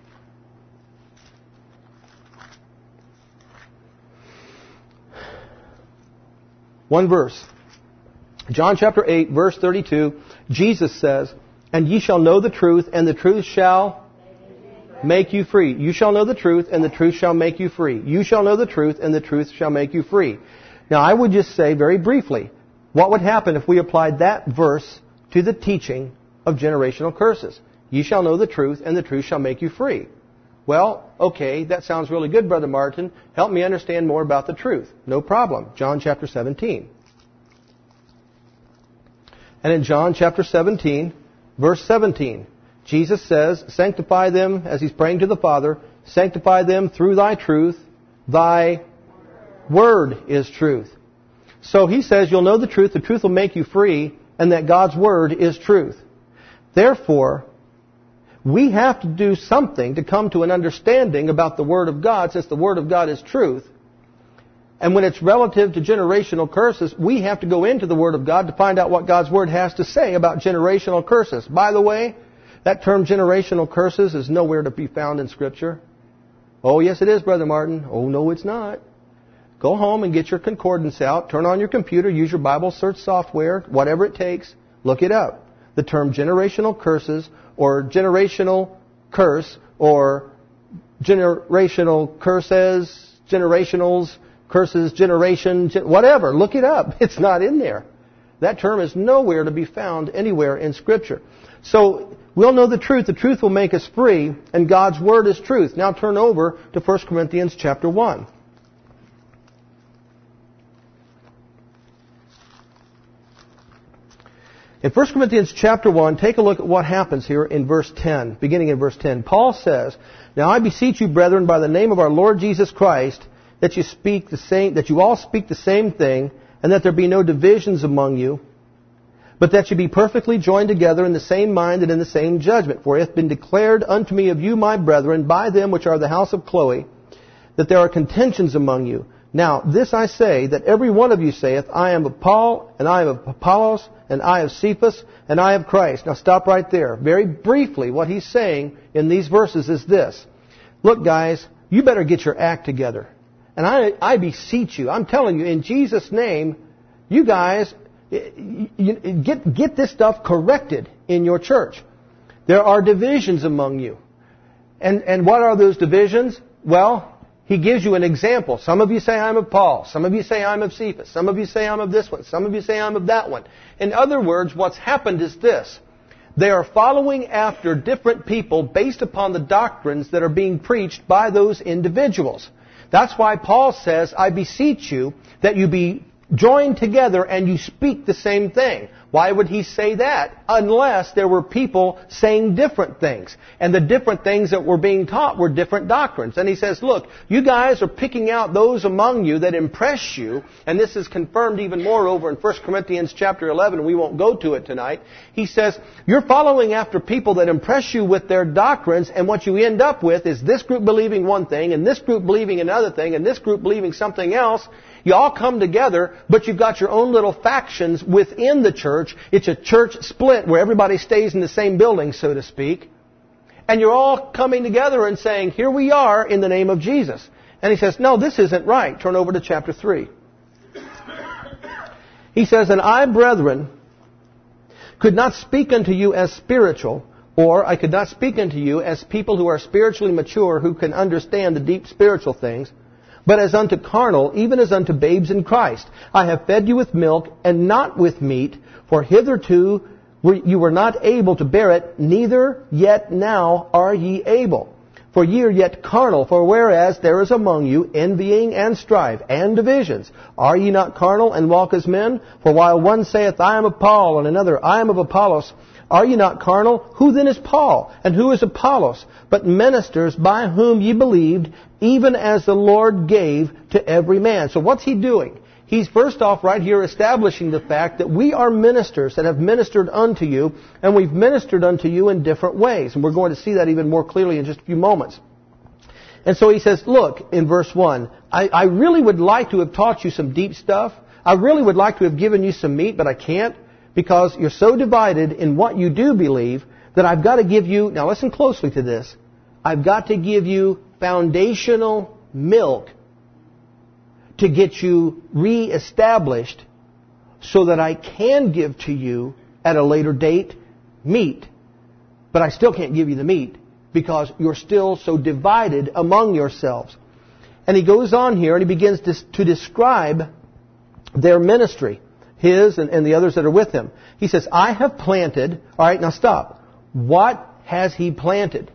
One verse. John chapter eight, verse thirty-two. Jesus says, "And ye shall know the truth, and the truth shall make you free. You shall know the truth, and the truth shall make you free. You shall know the truth, and the truth shall make you free." Now, I would just say very briefly, what would happen if we applied that verse to the teaching of generational curses? Ye shall know the truth, and the truth shall make you free. Well, okay, that sounds really good, Brother Martin. Help me understand more about the truth. No problem. John chapter seventeen. And in John chapter seventeen, verse seventeen, Jesus says, "Sanctify them," as He's praying to the Father, "sanctify them through Thy truth. Thy word is truth." So He says, you'll know the truth, the truth will make you free, and that God's word is truth. Therefore, we have to do something to come to an understanding about the Word of God, since the Word of God is truth. And when it's relative to generational curses, we have to go into the Word of God to find out what God's Word has to say about generational curses. By the way, that term generational curses is nowhere to be found in Scripture. Oh, yes it is, Brother Martin. Oh, no it's not. Go home and get your concordance out. Turn on your computer. Use your Bible search software. Whatever it takes. Look it up. The term generational curses or generational curse or generational curses, generationals, curses, generation, gen- whatever. Look it up. It's not in there. That term is nowhere to be found anywhere in Scripture. So we'll know the truth. The truth will make us free, and God's Word is truth. Now turn over to First Corinthians chapter one. In First Corinthians chapter one, take a look at what happens here in verse ten, beginning in verse ten. Paul says, "Now I beseech you, brethren, by the name of our Lord Jesus Christ, that you speak the same, that you all speak the same thing, and that there be no divisions among you, but that you be perfectly joined together in the same mind and in the same judgment. For it hath been declared unto me of you, my brethren, by them which are the house of Chloe, that there are contentions among you. Now this I say, that every one of you saith, I am of Paul, and I am of Apollos, and I of Cephas, and I of Christ." Now stop right there. Very briefly, what he's saying in these verses is this. Look, guys, you better get your act together. And I, I beseech you, I'm telling you, in Jesus' name, you guys, you, get, get this stuff corrected in your church. There are divisions among you. And, and what are those divisions? Well, he gives you an example. Some of you say, I'm of Paul. Some of you say, I'm of Cephas. Some of you say, I'm of this one. Some of you say, I'm of that one. In other words, what's happened is this. They are following after different people based upon the doctrines that are being preached by those individuals. That's why Paul says, I beseech you that you be joined together and you speak the same thing. Why would he say that? Unless there were people saying different things. And the different things that were being taught were different doctrines. And he says, look, you guys are picking out those among you that impress you. And this is confirmed even more over in First Corinthians chapter eleven. We won't go to it tonight. He says, you're following after people that impress you with their doctrines. And what you end up with is this group believing one thing, and this group believing another thing, and this group believing something else. You all come together, but you've got your own little factions within the church. It's a church split where everybody stays in the same building, so to speak. And you're all coming together and saying, here we are in the name of Jesus. And he says, no, this isn't right. Turn over to chapter three. He says, "And I, brethren, could not speak unto you as spiritual, or I could not speak unto you as people who are spiritually mature, who can understand the deep spiritual things, but as unto carnal, even as unto babes in Christ. I have fed you with milk, and not with meat, for hitherto you were not able to bear it, neither yet now are ye able. For ye are yet carnal, for whereas there is among you envying and strife and divisions, are ye not carnal and walk as men? For while one saith, I am of Paul, and another, I am of Apollos, are ye not carnal? Who then is Paul? And who is Apollos? But ministers by whom ye believed, even as the Lord gave to every man." So what's he doing? He's first off right here establishing the fact that we are ministers that have ministered unto you, and we've ministered unto you in different ways. And we're going to see that even more clearly in just a few moments. And so he says, look, in verse one, I, I really would like to have taught you some deep stuff. I really would like to have given you some meat, but I can't because you're so divided in what you do believe that I've got to give you, now listen closely to this, I've got to give you foundational milk to get you reestablished so that I can give to you at a later date meat. But I still can't give you the meat because you're still so divided among yourselves. And he goes on here and he begins to, to describe their ministry, his and, and the others that are with him. He says, I have planted, all right, now stop. What has he planted?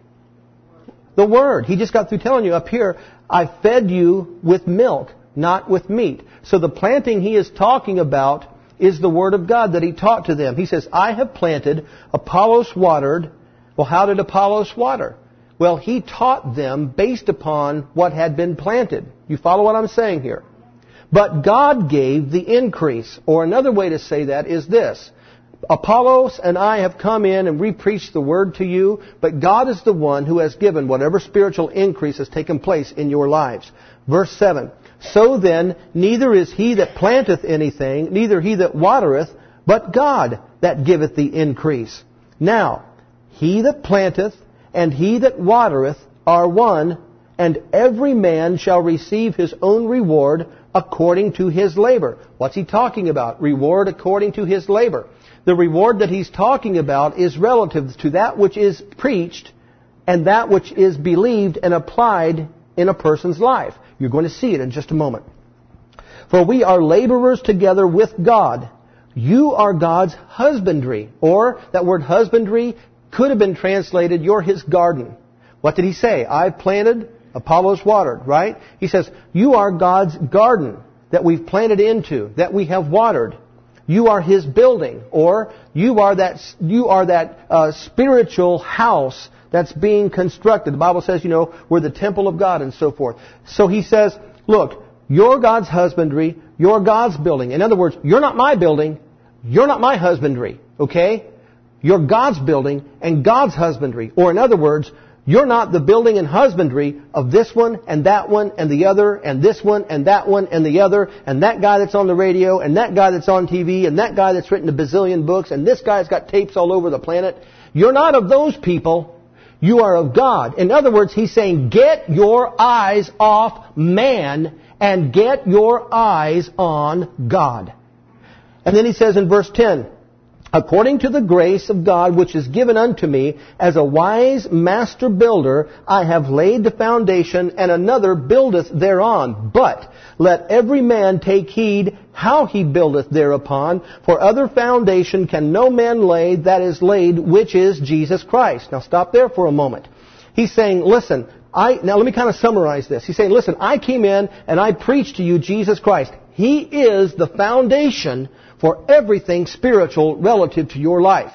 The Word. He just got through telling you up here, I fed you with milk, not with meat. So the planting he is talking about is the Word of God that he taught to them. He says, I have planted, Apollos watered. Well, how did Apollos water? Well, he taught them based upon what had been planted. You follow what I'm saying here? But God gave the increase. Or another way to say that is this. Apollos and I have come in and we preached the Word to you, but God is the one who has given whatever spiritual increase has taken place in your lives. Verse seven. So then, neither is he that planteth anything, neither he that watereth, but God that giveth the increase. Now, he that planteth and he that watereth are one, and every man shall receive his own reward according to his labor. What's he talking about? Reward according to his labor. The reward that he's talking about is relative to that which is preached and that which is believed and applied in a person's life. You're going to see it in just a moment. For we are laborers together with God. You are God's husbandry. Or that word husbandry could have been translated, you're His garden. What did he say? I planted, Apollos watered, right? He says, you are God's garden that we've planted into, that we have watered. You are His building, or you are that you are that uh, spiritual house that's being constructed. The Bible says, you know, we're the temple of God and so forth. So he says, look, you're God's husbandry, you're God's building. In other words, you're not my building, you're not my husbandry, okay? You're God's building and God's husbandry. Or in other words, you're not the building and husbandry of this one and that one and the other and this one and that one and the other and that guy that's on the radio and that guy that's on T V and that guy that's written a bazillion books and this guy's got tapes all over the planet. You're not of those people. You are of God. In other words, he's saying, get your eyes off man and get your eyes on God. And then he says in verse ten, according to the grace of God which is given unto me, as a wise master builder, I have laid the foundation, and another buildeth thereon. But let every man take heed how he buildeth thereupon, for other foundation can no man lay that is laid, which is Jesus Christ. Now stop there for a moment. He's saying, listen, I now let me kind of summarize this. He's saying, listen, I came in and I preached to you Jesus Christ. He is the foundation for everything spiritual relative to your life.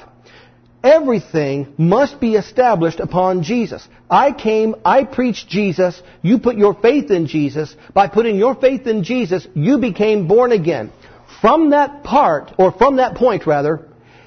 Everything must be established upon Jesus. I came, I preached Jesus, you put your faith in Jesus. By putting your faith in Jesus, you became born again. From that part, or from that point rather,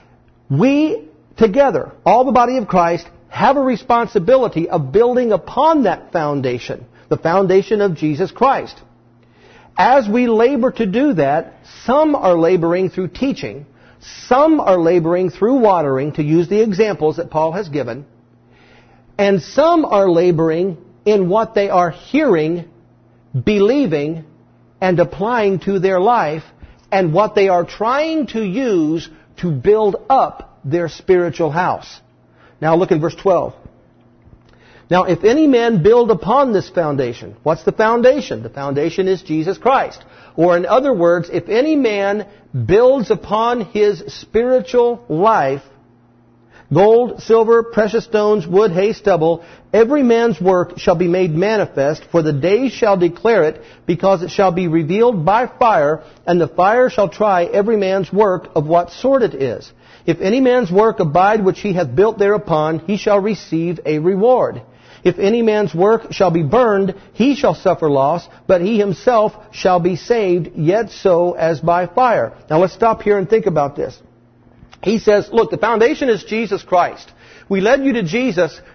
we together, all the body of Christ, have a responsibility of building upon that foundation, the foundation of Jesus Christ. As we labor to do that, some are laboring through teaching, some are laboring through watering, to use the examples that Paul has given, and some are laboring in what they are hearing, believing, and applying to their life, and what they are trying to use to build up their spiritual house. Now look in verse twelve. Now, if any man build upon this foundation, what's the foundation? The foundation is Jesus Christ. Or in other words, if any man builds upon his spiritual life, gold, silver, precious stones, wood, hay, stubble, every man's work shall be made manifest, for the day shall declare it, because it shall be revealed by fire, and the fire shall try every man's work of what sort it is. If any man's work abide which he hath built thereupon, he shall receive a reward. If any man's work shall be burned, he shall suffer loss, but he himself shall be saved, yet so as by fire. Now let's stop here and think about this. He says, look, the foundation is Jesus Christ. We led you to Jesus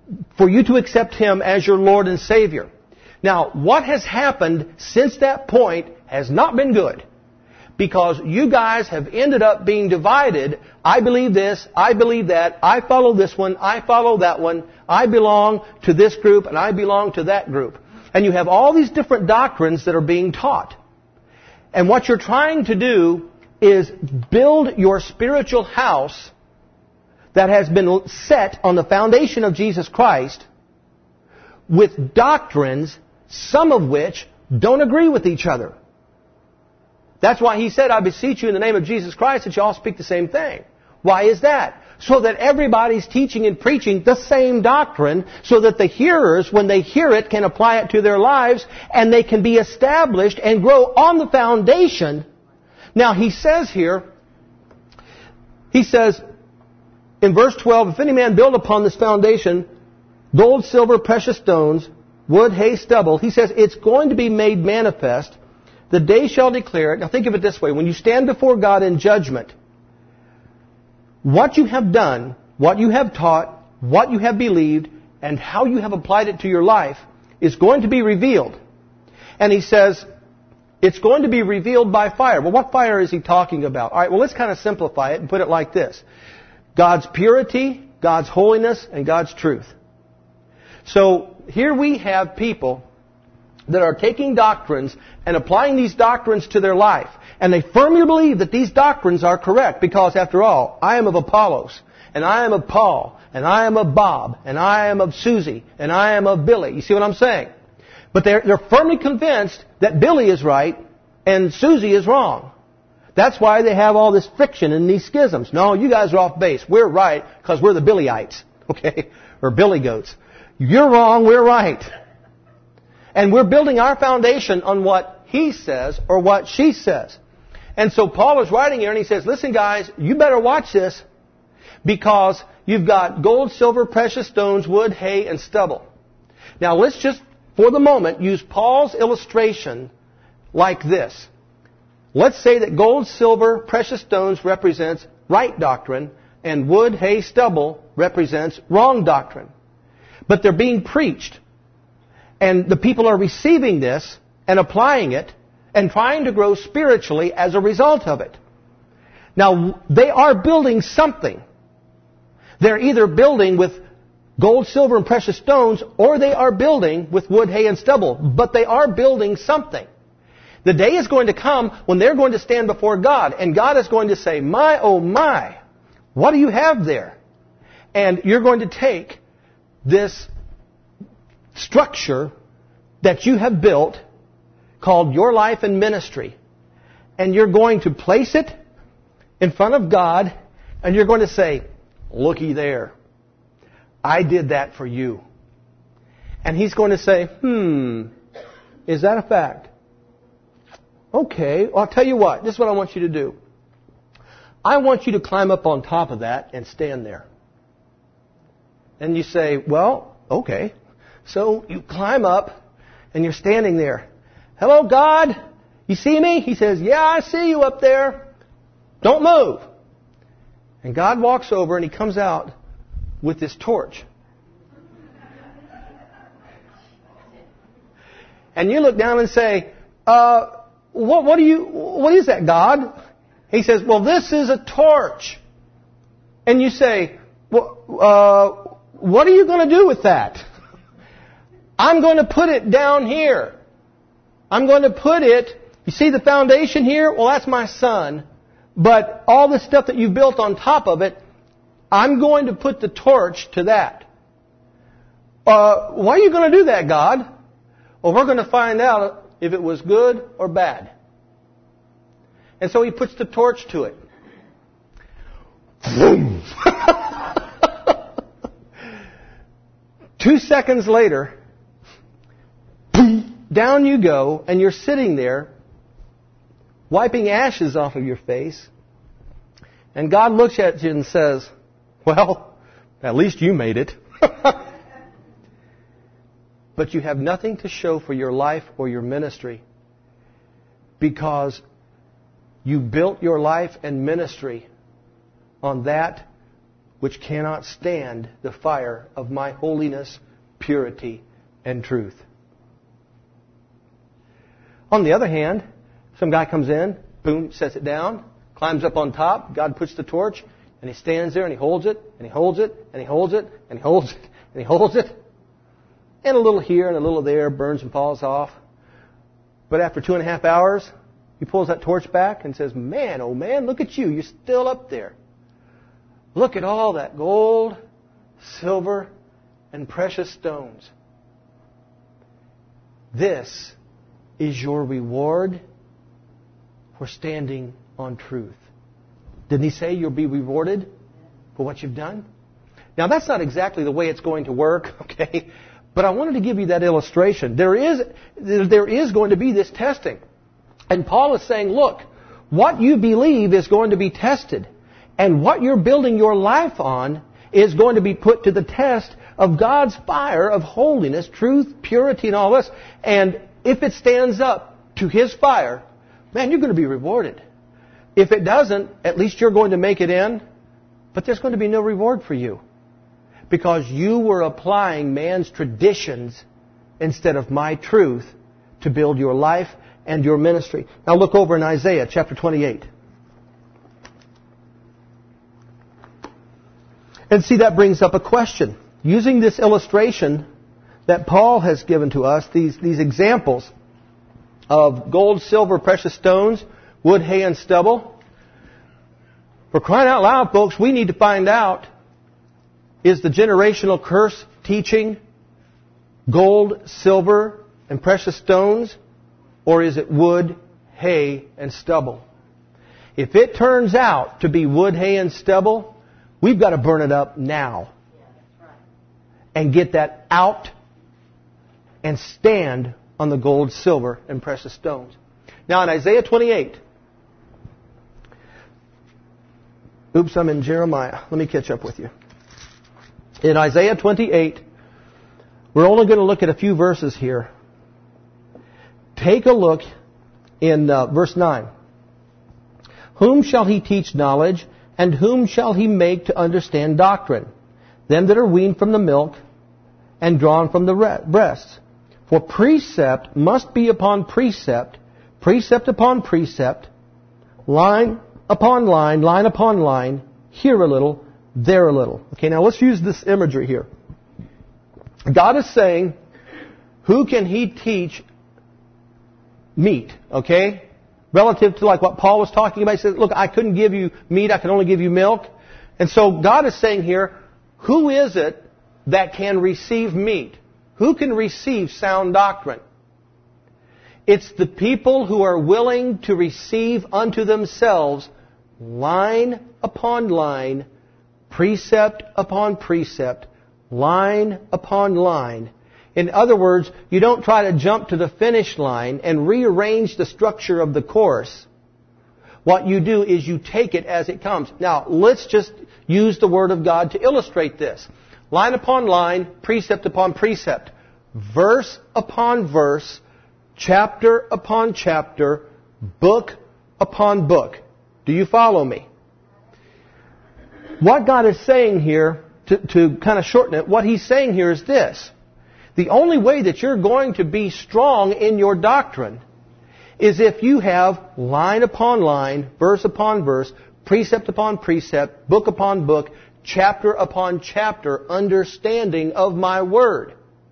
for you to accept Him as your Lord and Savior. Now, what has happened since that point has not been good. Because you guys have ended up being divided. I believe this, I believe that, I follow this one, I follow that one, I belong to this group, and I belong to that group. And you have all these different doctrines that are being taught. And what you're trying to do is build your spiritual house that has been set on the foundation of Jesus Christ with doctrines, some of which don't agree with each other. That's why He said, I beseech you in the name of Jesus Christ that you all speak the same thing. Why is that? So that everybody's teaching and preaching the same doctrine, so that the hearers, when they hear it, can apply it to their lives, and they can be established and grow on the foundation. Now, He says here, He says in verse twelve, if any man build upon this foundation gold, silver, precious stones, wood, hay, stubble, He says it's going to be made manifest. The day shall declare it. Now think of it this way. When you stand before God in judgment, what you have done, what you have taught, what you have believed, and how you have applied it to your life is going to be revealed. And He says, it's going to be revealed by fire. Well, what fire is He talking about? All right, well, let's kind of simplify it and put it like this. God's purity, God's holiness, and God's truth. So here we have people that are taking doctrines and applying these doctrines to their life. And they firmly believe that these doctrines are correct because, after all, I am of Apollos, and I am of Paul, and I am of Bob, and I am of Susie, and I am of Billy. You see what I'm saying? But they're, they're firmly convinced that Billy is right and Susie is wrong. That's why they have all this friction in these schisms. No, you guys are off base. We're right because we're the Billyites, okay? Or Billy Goats. You're wrong, we're right. And we're building our foundation on what he says or what she says. And so Paul is writing here and he says, listen guys, you better watch this because you've got gold, silver, precious stones, wood, hay, and stubble. Now let's just, for the moment, use Paul's illustration like this. Let's say that gold, silver, precious stones represents right doctrine and wood, hay, stubble represents wrong doctrine. But they're being preached. And the people are receiving this and applying it and trying to grow spiritually as a result of it. Now, they are building something. They're either building with gold, silver, and precious stones, or they are building with wood, hay, and stubble. But they are building something. The day is going to come when they're going to stand before God, and God is going to say, my, oh my, what do you have there? And you're going to take this structure that you have built called your life and ministry, and you're going to place it in front of God, and you're going to say, looky there, I did that for you. And He's going to say, hmm, is that a fact? Okay, well, I'll tell you what, this is what I want you to do. I want you to climb up on top of that and stand there. And you say, well, okay. So you climb up and you're standing there. Hello, God. You see me? He says, yeah, I see you up there. Don't move. And God walks over and He comes out with this torch. And you look down and say, uh, what, what do you, what is that, God? He says, well, this is a torch. And you say, well, uh, what are you going to do with that? I'm going to put it down here. I'm going to put it, you see the foundation here? Well, that's my son. But all the stuff that you built on top of it, I'm going to put the torch to that. Uh, why are you going to do that, God? Well, we're going to find out if it was good or bad. And so He puts the torch to it. Boom! Two seconds later, down you go, and you're sitting there, wiping ashes off of your face, and God looks at you and says, well, at least you made it. But you have nothing to show for your life or your ministry because you built your life and ministry on that which cannot stand the fire of my holiness, purity, and truth. On the other hand, some guy comes in, boom, sets it down, climbs up on top, God puts the torch, and he stands there and he holds it, and he holds it, and he holds it, and he holds it, and he holds it. And a little here and a little there burns and falls off. But after two and a half hours, he pulls that torch back and says, man, oh man, look at you. You're still up there. Look at all that gold, silver, and precious stones. This is your reward for standing on truth. Didn't he say you'll be rewarded for what you've done? Now, that's not exactly the way it's going to work, okay? But I wanted to give you that illustration. There is, there is going to be this testing. And Paul is saying, look, what you believe is going to be tested. And what you're building your life on is going to be put to the test of God's fire of holiness, truth, purity, and all this. And if it stands up to His fire, man, you're going to be rewarded. If it doesn't, at least you're going to make it in. But there's going to be no reward for you. Because you were applying man's traditions instead of my truth to build your life and your ministry. Now look over in Isaiah chapter twenty-eight. And see, that brings up a question. Using this illustration that Paul has given to us, these, these examples of gold, silver, precious stones, wood, hay, and stubble. For crying out loud, folks, we need to find out, is the generational curse teaching gold, silver, and precious stones? Or is it wood, hay, and stubble? If it turns out to be wood, hay, and stubble, we've got to burn it up now. And get that out and stand on the gold, silver, and precious stones. Now in Isaiah twenty-eight. Oops, I'm in Jeremiah. Let me catch up with you. In Isaiah twenty-eight, we're only going to look at a few verses here. Take a look in uh, verse nine. Whom shall he teach knowledge, and whom shall he make to understand doctrine? Them that are weaned from the milk, and drawn from the re- breasts. For precept must be upon precept, precept upon precept, line upon line, line upon line, here a little, there a little. Okay, now let's use this imagery here. God is saying, who can He teach meat? Okay? Relative to like what Paul was talking about. He said, look, I couldn't give you meat, I can only give you milk. And so God is saying here, who is it that can receive meat? Who can receive sound doctrine? It's the people who are willing to receive unto themselves line upon line, precept upon precept, line upon line. In other words, you don't try to jump to the finish line and rearrange the structure of the course. What you do is you take it as it comes. Now, let's just use the Word of God to illustrate this. Line upon line, precept upon precept, verse upon verse, chapter upon chapter, book upon book. Do you follow me? What God is saying here, to, to kind of shorten it, what He's saying here is this. The only way that you're going to be strong in your doctrine is if you have line upon line, verse upon verse, precept upon precept, book upon book, chapter upon chapter, understanding of my Word.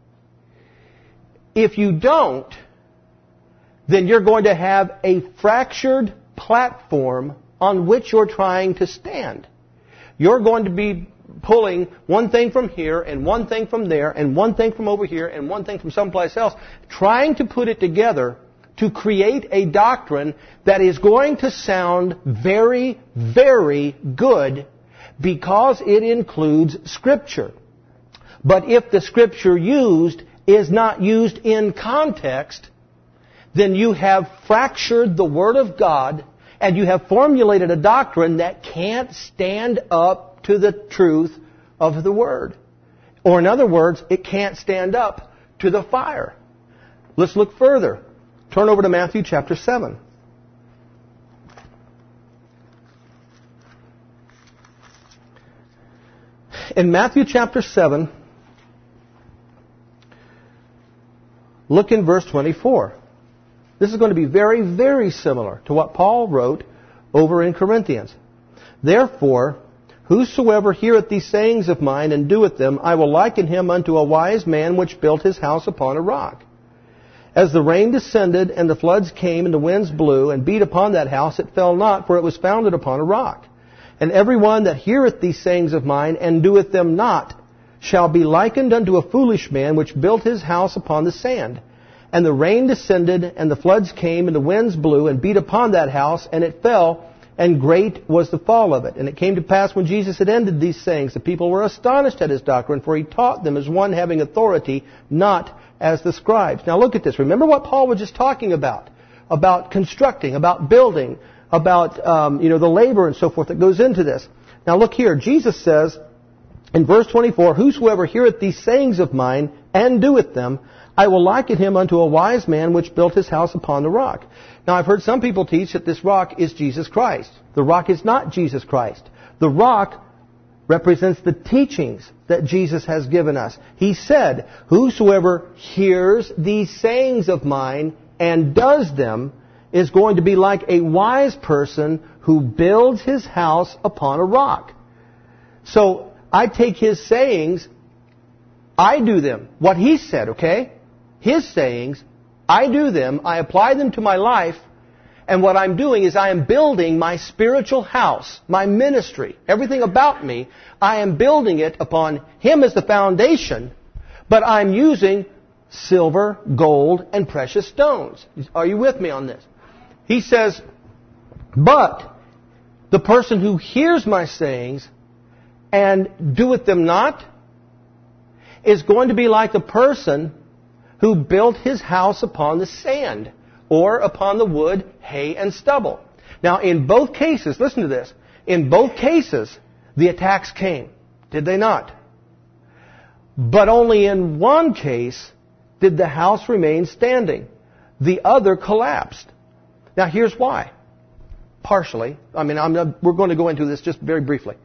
If you don't, then you're going to have a fractured platform on which you're trying to stand. You're going to be pulling one thing from here and one thing from there and one thing from over here and one thing from someplace else, trying to put it together to create a doctrine that is going to sound very, very good because it includes Scripture. But if the Scripture used is not used in context, then you have fractured the Word of God and you have formulated a doctrine that can't stand up to the truth of the Word. Or in other words, it can't stand up to the fire. Let's look further. Turn over to Matthew chapter seven. In Matthew chapter seven, look in verse twenty-four. This is going to be very, very similar to what Paul wrote over in Corinthians. Therefore, whosoever heareth these sayings of mine and doeth them, I will liken him unto a wise man which built his house upon a rock. As the rain descended, and the floods came, and the winds blew, and beat upon that house, it fell not, for it was founded upon a rock. And every one that heareth these sayings of mine, and doeth them not, shall be likened unto a foolish man, which built his house upon the sand. And the rain descended, and the floods came, and the winds blew, and beat upon that house, and it fell, and great was the fall of it. And it came to pass, when Jesus had ended these sayings, the people were astonished at his doctrine, for he taught them as one having authority, not as the scribes. Now look at this. Remember what Paul was just talking about. About constructing, about building, about um, you know the labor and so forth that goes into this. Now look here. Jesus says in verse twenty-four, whosoever heareth these sayings of mine, and doeth them, I will liken him unto a wise man which built his house upon the rock. Now I've heard some people teach that this rock is Jesus Christ. The rock is not Jesus Christ. The rock represents the teachings that Jesus has given us. He said, whosoever hears these sayings of mine and does them is going to be like a wise person who builds his house upon a rock. So I take his sayings, I do them. What he said, okay? His sayings, I do them, I apply them to my life, and what I'm doing is I am building my spiritual house, my ministry, everything about me. I am building it upon Him as the foundation, but I'm using silver, gold, and precious stones. Are you with me on this? He says, but the person who hears my sayings and doeth them not is going to be like the person who built his house upon the sand, or upon the wood, hay, and stubble. Now, in both cases, listen to this. In both cases, the attacks came. Did they not? But only in one case did the house remain standing. The other collapsed. Now, here's why. Partially. I mean, I'm, we're going to go into this just very briefly.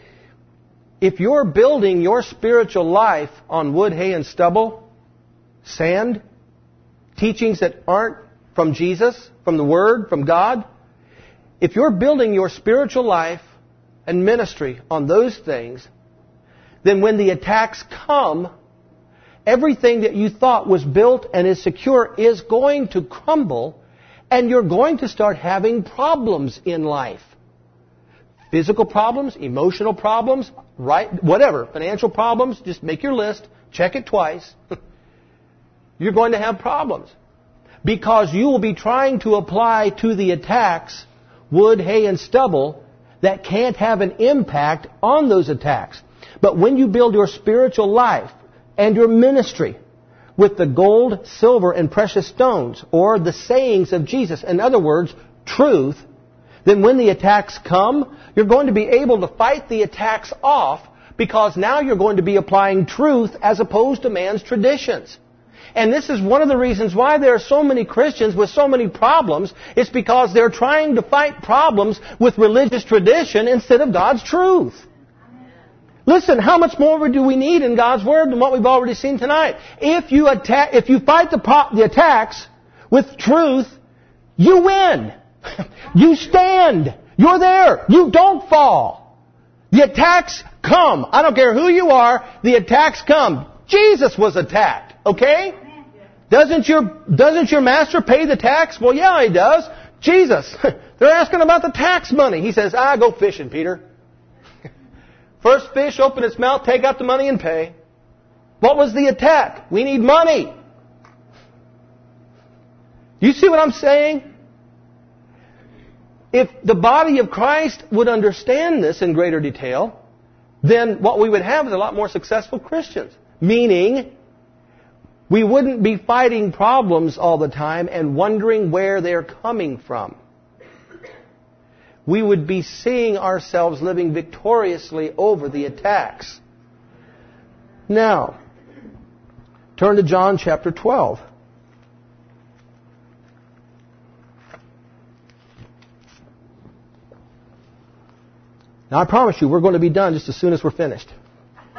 If you're building your spiritual life on wood, hay, and stubble, sand, teachings that aren't from Jesus, from the Word, from God, if you're building your spiritual life and ministry on those things, then when the attacks come, everything that you thought was built and is secure is going to crumble, and you're going to start having problems in life. Physical problems, emotional problems, right, whatever, financial problems, just make your list, check it twice. You're going to have problems. Because you will be trying to apply to the attacks wood, hay, and stubble that can't have an impact on those attacks. But when you build your spiritual life and your ministry with the gold, silver, and precious stones, or the sayings of Jesus, in other words, truth, then when the attacks come, you're going to be able to fight the attacks off, because now you're going to be applying truth as opposed to man's traditions. And this is one of the reasons why there are so many Christians with so many problems. It's because they're trying to fight problems with religious tradition instead of God's truth. Listen, how much more do we need in God's Word than what we've already seen tonight? If you attack, if you fight the, pro- the attacks with truth, you win. You stand. You're there. You don't fall. The attacks come. I don't care who you are. The attacks come. Jesus was attacked. Okay? Doesn't your, doesn't your master pay the tax? Well, yeah, he does. Jesus, they're asking about the tax money. He says, ah, go fishing, Peter. First fish, open its mouth, take out the money and pay. What was the attack? We need money. Do you see what I'm saying? If the body of Christ would understand this in greater detail, then what we would have is a lot more successful Christians. Meaning, we wouldn't be fighting problems all the time and wondering where they're coming from. We would be seeing ourselves living victoriously over the attacks. Now, turn to John chapter twelve. Now, I promise you, we're going to be done just as soon as we're finished.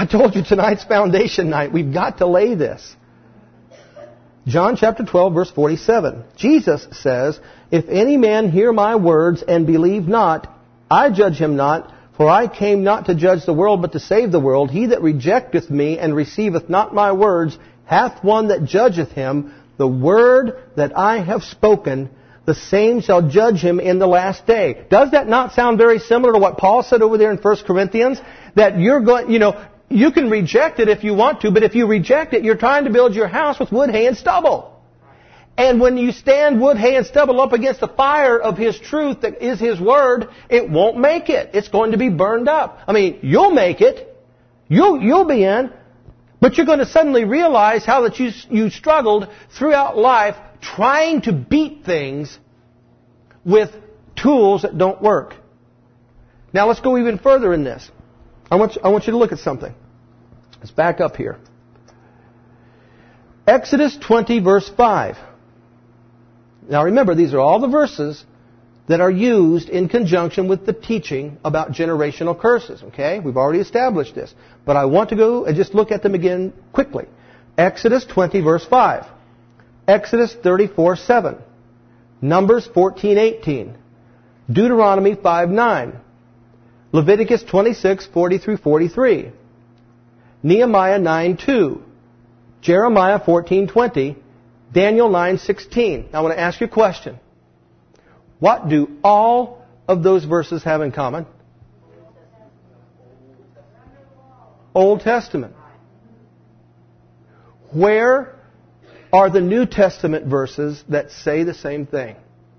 I told you tonight's foundation night. We've got to lay this. John chapter twelve, verse forty-seven. Jesus says, "If any man hear my words and believe not, I judge him not, for I came not to judge the world, but to save the world. He that rejecteth me and receiveth not my words hath one that judgeth him. The word that I have spoken, the same shall judge him in the last day." Does that not sound very similar to what Paul said over there in First Corinthians? That you're going, you know, you can reject it if you want to, but if you reject it, you're trying to build your house with wood, hay, and stubble. And when you stand wood, hay, and stubble up against the fire of His truth that is His Word, it won't make it. It's going to be burned up. I mean, you'll make it. You'll, you'll be in. But you're going to suddenly realize how that you, you struggled throughout life trying to beat things with tools that don't work. Now let's go even further in this. I want you, I want you to look at something. Let's back up here. Exodus twenty, verse five. Now remember, these are all the verses that are used in conjunction with the teaching about generational curses. Okay? We've already established this. But I want to go and just look at them again quickly. Exodus twenty, verse five. Exodus thirty-four, seven. Numbers fourteen, eighteen. Deuteronomy five, nine. Leviticus twenty-six, forty through forty-three. Nehemiah nine, two. Jeremiah fourteen, twenty. Daniel nine, sixteen. Now I want to ask you a question. What do all of those verses have in common? Old Testament. Where are the New Testament verses that say the same thing?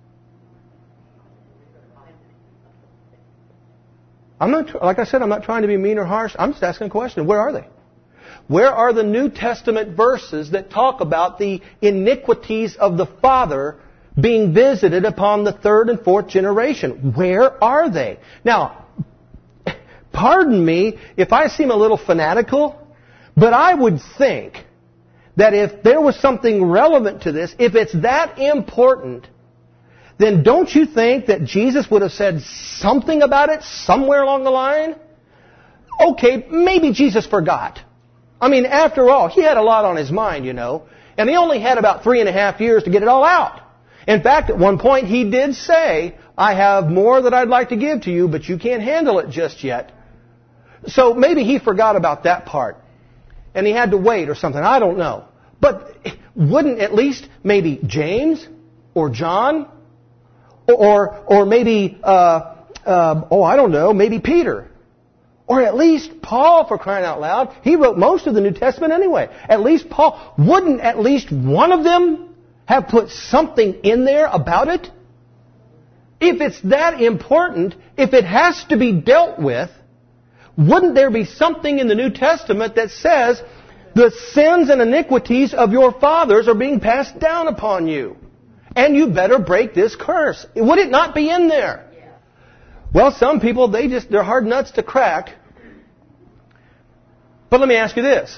I'm not, like I said, I'm not trying to be mean or harsh. I'm just asking a question. Where are they? Where are the New Testament verses that talk about the iniquities of the father being visited upon the third and fourth generation? Where are they? Now, pardon me if I seem a little fanatical, but I would think that if there was something relevant to this, if it's that important, then don't you think that Jesus would have said something about it somewhere along the line? Okay, maybe Jesus forgot. I mean, after all, He had a lot on His mind, you know, and He only had about three and a half years to get it all out. In fact, at one point He did say, "I have more that I'd like to give to you, but you can't handle it just yet." So maybe He forgot about that part, and He had to wait or something. I don't know. But wouldn't at least maybe James or John or or maybe, uh, uh, oh, I don't know, maybe Peter, or at least Paul, for crying out loud. He wrote most of the New Testament anyway. At least Paul, wouldn't at least one of them have put something in there about it? If it's that important, if it has to be dealt with, wouldn't there be something in the New Testament that says the sins and iniquities of your fathers are being passed down upon you, and you better break this curse? Would it not be in there? Yeah. Well, some people, they just, they're hard nuts to crack. But let me ask you this.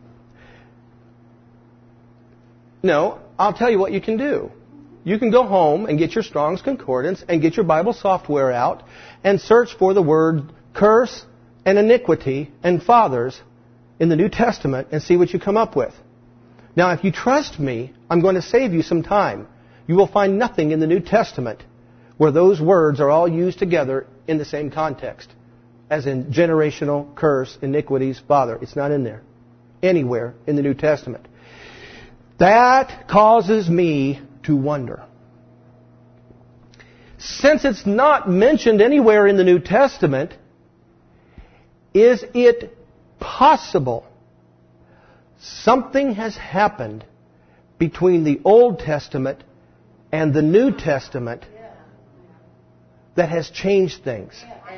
No, I'll tell you what you can do. You can go home and get your Strong's Concordance and get your Bible software out and search for the word curse and iniquity and fathers in the New Testament and see what you come up with. Now, if you trust me, I'm going to save you some time. You will find nothing in the New Testament where those words are all used together in the same context, as in generational, curse, iniquities, father. It's not in there anywhere in the New Testament. That causes me to wonder. Since it's not mentioned anywhere in the New Testament, is it possible something has happened between the Old Testament and the New Testament that has changed things?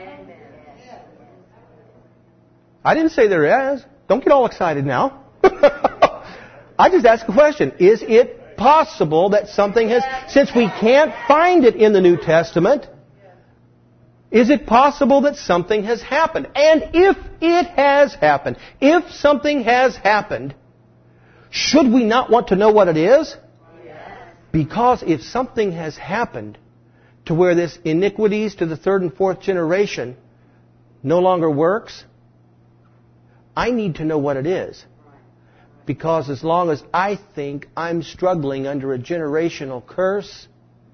I didn't say there is. Don't get all excited now. I just asked a question. Is it possible that something has, since we can't find it in the New Testament, is it possible that something has happened? And if it has happened, if something has happened, should we not want to know what it is? Because if something has happened to where this iniquities to the third and fourth generation no longer works, I need to know what it is. Because as long as I think I'm struggling under a generational curse,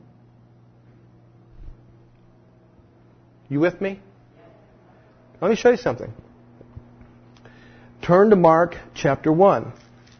you with me? Let me show you something. Turn to Mark chapter one.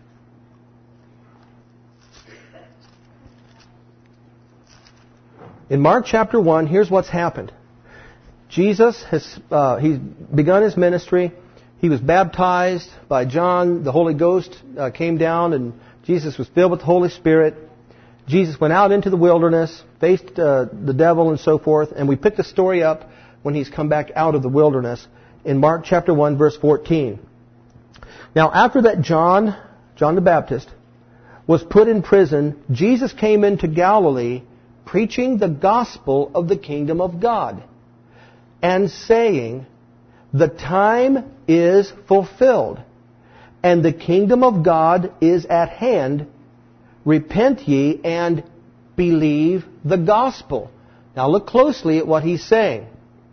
In Mark chapter one, here's what's happened. Jesus has uh, he's begun his ministry. He was baptized by John. The Holy Ghost uh, came down and Jesus was filled with the Holy Spirit. Jesus went out into the wilderness, faced uh, the devil and so forth. And we pick the story up when he's come back out of the wilderness in Mark chapter one, verse fourteen. Now after that John, John the Baptist, was put in prison, Jesus came into Galilee preaching the gospel of the kingdom of God and saying, the time is fulfilled, and the kingdom of God is at hand. Repent ye and believe the gospel. Now look closely at what he's saying.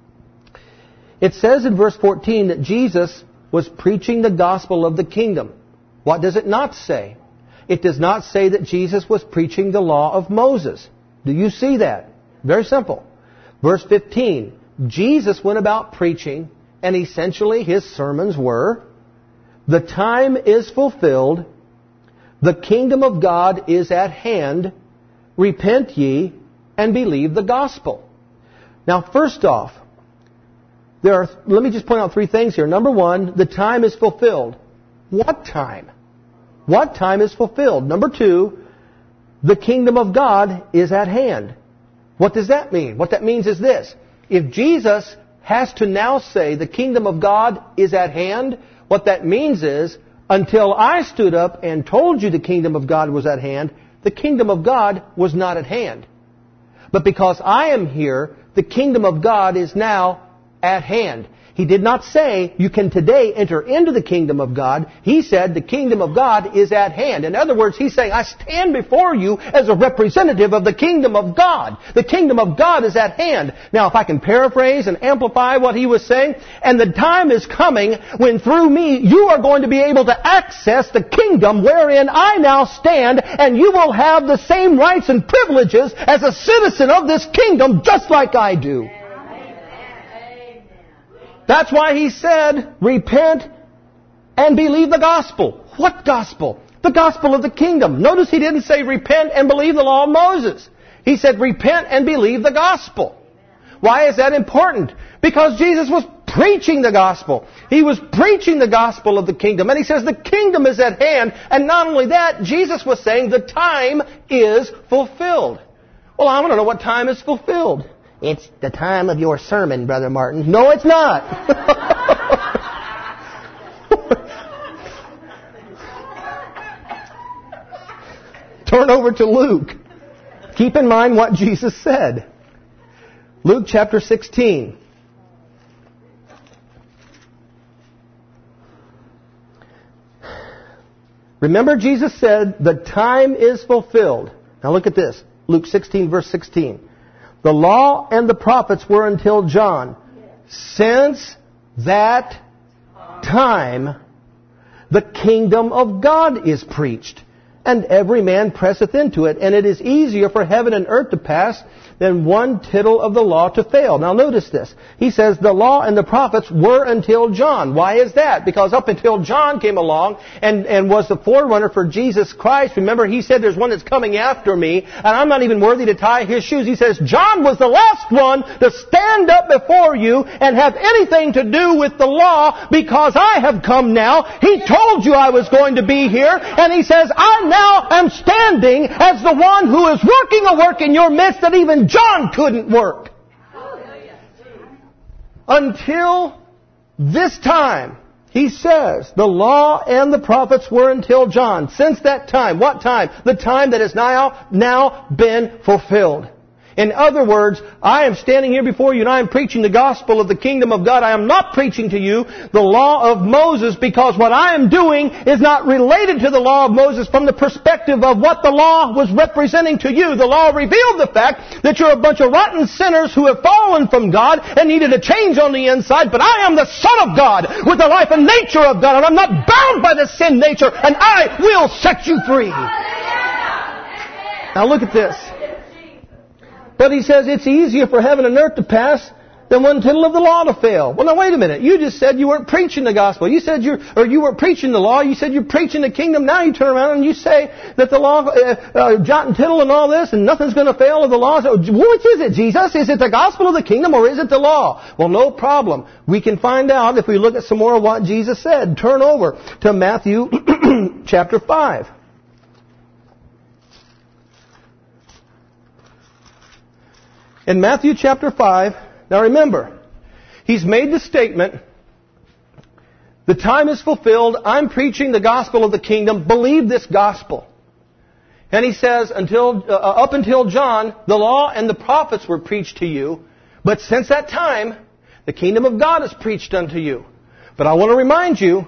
It says in verse fourteen that Jesus was preaching the gospel of the kingdom. What does it not say? It does not say that Jesus was preaching the law of Moses. Do you see that? Very simple. Verse fifteen, Jesus went about preaching, and essentially his sermons were, the time is fulfilled, the kingdom of God is at hand, repent ye and believe the gospel. Now first off, there are, let me just point out three things here. Number one, the time is fulfilled. What time? What time is fulfilled? Number two, the kingdom of God is at hand. What does that mean? What that means is this. If Jesus has to now say the kingdom of God is at hand, what that means is, until I stood up and told you the kingdom of God was at hand, the kingdom of God was not at hand. But because I am here, the kingdom of God is now at hand. He did not say you can today enter into the kingdom of God. He said the kingdom of God is at hand. In other words, He's saying, I stand before you as a representative of the kingdom of God. The kingdom of God is at hand. Now, if I can paraphrase and amplify what He was saying, and the time is coming when through me you are going to be able to access the kingdom wherein I now stand, and you will have the same rights and privileges as a citizen of this kingdom, just like I do. That's why He said, repent and believe the gospel. What gospel? The gospel of the kingdom. Notice He didn't say repent and believe the law of Moses. He said repent and believe the gospel. Why is that important? Because Jesus was preaching the gospel. He was preaching the gospel of the kingdom. And He says the kingdom is at hand. And not only that, Jesus was saying the time is fulfilled. Well, I want to know what time is fulfilled. It's the time of your sermon, Brother Martin. No, it's not. Turn over to Luke. Keep in mind what Jesus said. Luke chapter sixteen. Remember, Jesus said, the time is fulfilled. Now look at this. Luke sixteen, verse sixteen. The law and the prophets were until John. Since that time, the kingdom of God is preached, and every man presseth into it. And it is easier for heaven and earth to pass than one tittle of the law to fail. Now notice this. He says the law and the prophets were until John. Why is that? Because up until John came along and, and was the forerunner for Jesus Christ, remember He said there's one that's coming after me, and I'm not even worthy to tie his shoes. He says John was the last one to stand up before you and have anything to do with the law, because I have come now. He told you I was going to be here, and He says I now am standing as the one who is working a work in your midst that even John couldn't work. Until this time, He says, the law and the prophets were until John. Since that time, what time? The time that has now, now been fulfilled. In other words, I am standing here before you and I am preaching the gospel of the kingdom of God. I am not preaching to you the law of Moses, because what I am doing is not related to the law of Moses from the perspective of what the law was representing to you. The law revealed the fact that you're a bunch of rotten sinners who have fallen from God and needed a change on the inside, but I am the Son of God with the life and nature of God, and I'm not bound by the sin nature, and I will set you free. Now look at this. But he says it's easier for heaven and earth to pass than one tittle of the law to fail. Well, now wait a minute. You just said you weren't preaching the gospel. You said you or you weren't preaching the law. You said you're preaching the kingdom. Now you turn around and you say that the law, uh, uh, jot and tittle and all this, and nothing's going to fail of the law. So, which is it, Jesus? Is it the gospel of the kingdom or is it the law? Well, no problem. We can find out if we look at some more of what Jesus said. Turn over to Matthew chapter five. In Matthew chapter five, now remember, he's made the statement, the time is fulfilled, I'm preaching the gospel of the kingdom, believe this gospel. And he says, until uh, up until John, the law and the prophets were preached to you, but since that time, the kingdom of God is preached unto you. But I want to remind you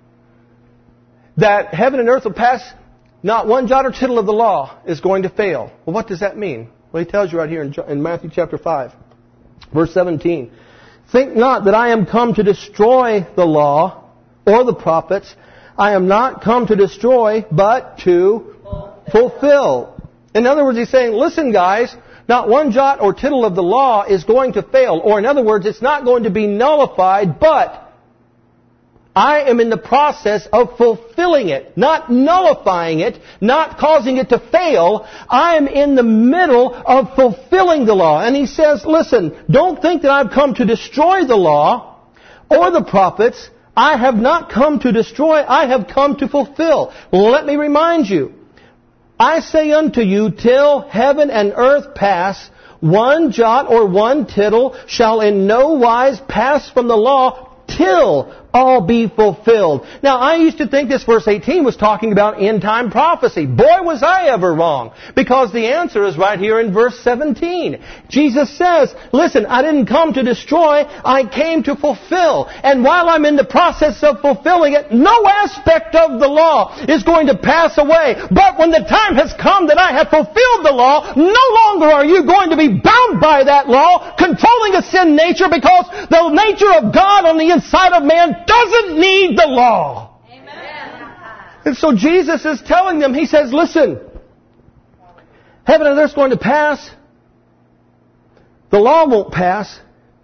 that heaven and earth will pass, not one jot or tittle of the law is going to fail. Well, what does that mean? Well, he tells you right here in, in Matthew chapter five. Verse seventeen, think not that I am come to destroy the law or the prophets. I am not come to destroy, but to fulfill. In other words, he's saying, listen guys, not one jot or tittle of the law is going to fail. Or in other words, it's not going to be nullified, but I am in the process of fulfilling it, not nullifying it, not causing it to fail. I am in the middle of fulfilling the law. And he says, listen, don't think that I've come to destroy the law or the prophets. I have not come to destroy, I have come to fulfill. Let me remind you, I say unto you, till heaven and earth pass, one jot or one tittle shall in no wise pass from the law till all be fulfilled. Now, I used to think this verse eighteen was talking about end-time prophecy. Boy, was I ever wrong. Because the answer is right here in verse seventeen. Jesus says, listen, I didn't come to destroy, I came to fulfill. And while I'm in the process of fulfilling it, no aspect of the law is going to pass away. But when the time has come that I have fulfilled the law, no longer are you going to be bound by that law, controlling a sin nature, because the nature of God on the inside of man doesn't need the law. Amen. And so Jesus is telling them, he says, listen, heaven and earth is going to pass. The law won't pass.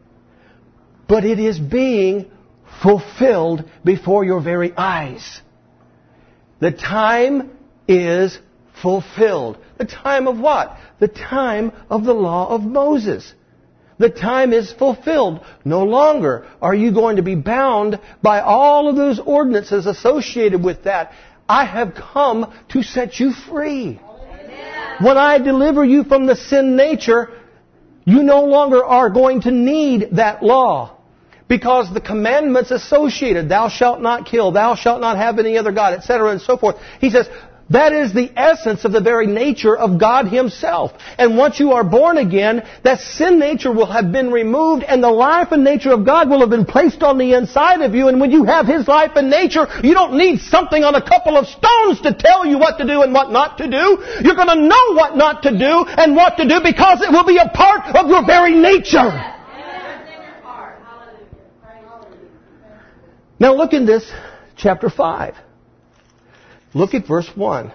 But it is being fulfilled before your very eyes. The time is fulfilled. The time of what? The time of the law of Moses. The time is fulfilled. No longer are you going to be bound by all of those ordinances associated with that. I have come to set you free. Amen. When I deliver you from the sin nature, you no longer are going to need that law. Because the commandments associated, thou shalt not kill, thou shalt not have any other God, et cetera and so forth. He says, that is the essence of the very nature of God Himself. And once you are born again, that sin nature will have been removed and the life and nature of God will have been placed on the inside of you. And when you have His life and nature, you don't need something on a couple of stones to tell you what to do and what not to do. You're going to know what not to do and what to do because it will be a part of your very nature. Now look in this chapter five. Look at verse one.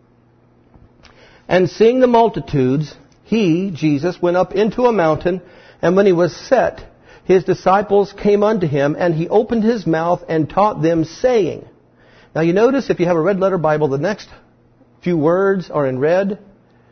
And seeing the multitudes, He, Jesus, went up into a mountain, and when He was set, His disciples came unto Him, and He opened His mouth and taught them, saying. Now you notice, if you have a red letter Bible, the next few words are in red.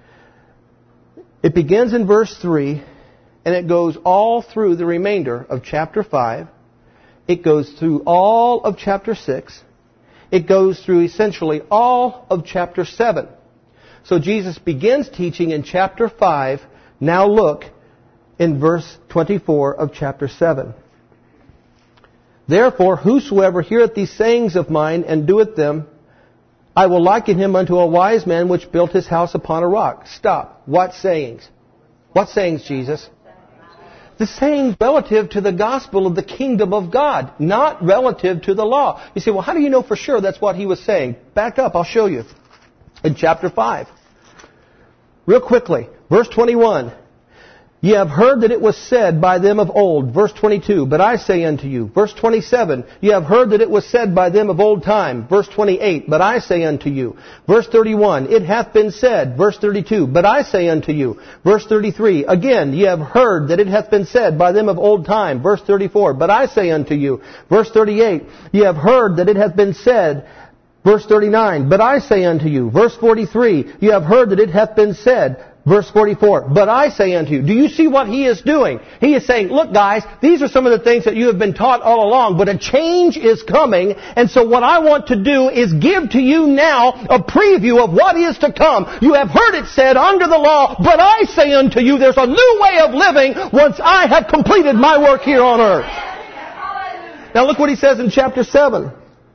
It begins in verse three, and it goes all through the remainder of chapter five. It goes through all of chapter six. It goes through essentially all of chapter seven. So Jesus begins teaching in chapter five. Now look in verse twenty-four of chapter seven. Therefore, whosoever heareth these sayings of mine and doeth them, I will liken him unto a wise man which built his house upon a rock. Stop. What sayings? What sayings, Jesus? The sayings relative to the gospel of the kingdom of God, not relative to the law. You say, well, how do you know for sure that's what he was saying? Back up, I'll show you. In chapter five. Real quickly, verse twenty-one. Ye have heard that it was said by them of old. Verse twenty-two. But I say unto you. Verse twenty-seven. Ye have heard that it was said by them of old time. Verse twenty-eight. But I say unto you. Verse thirty-one. It hath been said. Verse thirty-two. But I say unto you. Verse thirty-three. Again, ye have heard that it hath been said by them of old time. Verse thirty-four. But I say unto you. Verse thirty-eight. Ye have heard that it hath been said. Verse thirty-nine. But I say unto you. Verse forty-three. Ye have heard that it hath been said. Verse forty-four, but I say unto you. Do you see what he is doing? He is saying, look guys, these are some of the things that you have been taught all along, but a change is coming, and so what I want to do is give to you now a preview of what is to come. You have heard it said under the law, but I say unto you, there's a new way of living once I have completed my work here on earth. Now look what he says in chapter seven.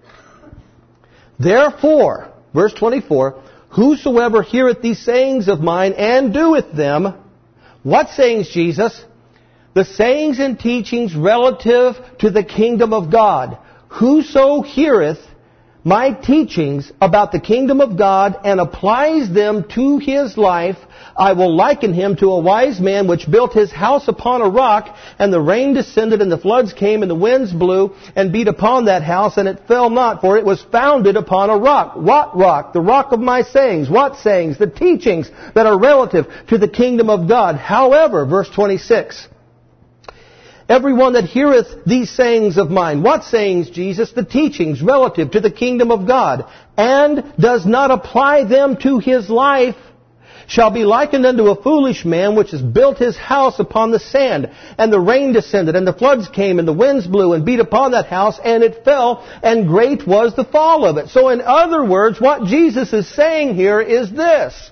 Therefore, verse twenty-four, whosoever heareth these sayings of mine and doeth them, what sayings, Jesus? The sayings and teachings relative to the kingdom of God. Whoso heareth my teachings about the kingdom of God and applies them to his life, I will liken him to a wise man which built his house upon a rock, and the rain descended, and the floods came, and the winds blew, and beat upon that house, and it fell not, for it was founded upon a rock. What rock? The rock of my sayings. What sayings? The teachings that are relative to the kingdom of God. However, verse twenty-six, everyone that heareth these sayings of mine. What sayings, Jesus? The teachings relative to the kingdom of God, and does not apply them to his life, shall be likened unto a foolish man which has built his house upon the sand. And the rain descended, and the floods came, and the winds blew, and beat upon that house, and it fell, and great was the fall of it. So in other words, what Jesus is saying here is this.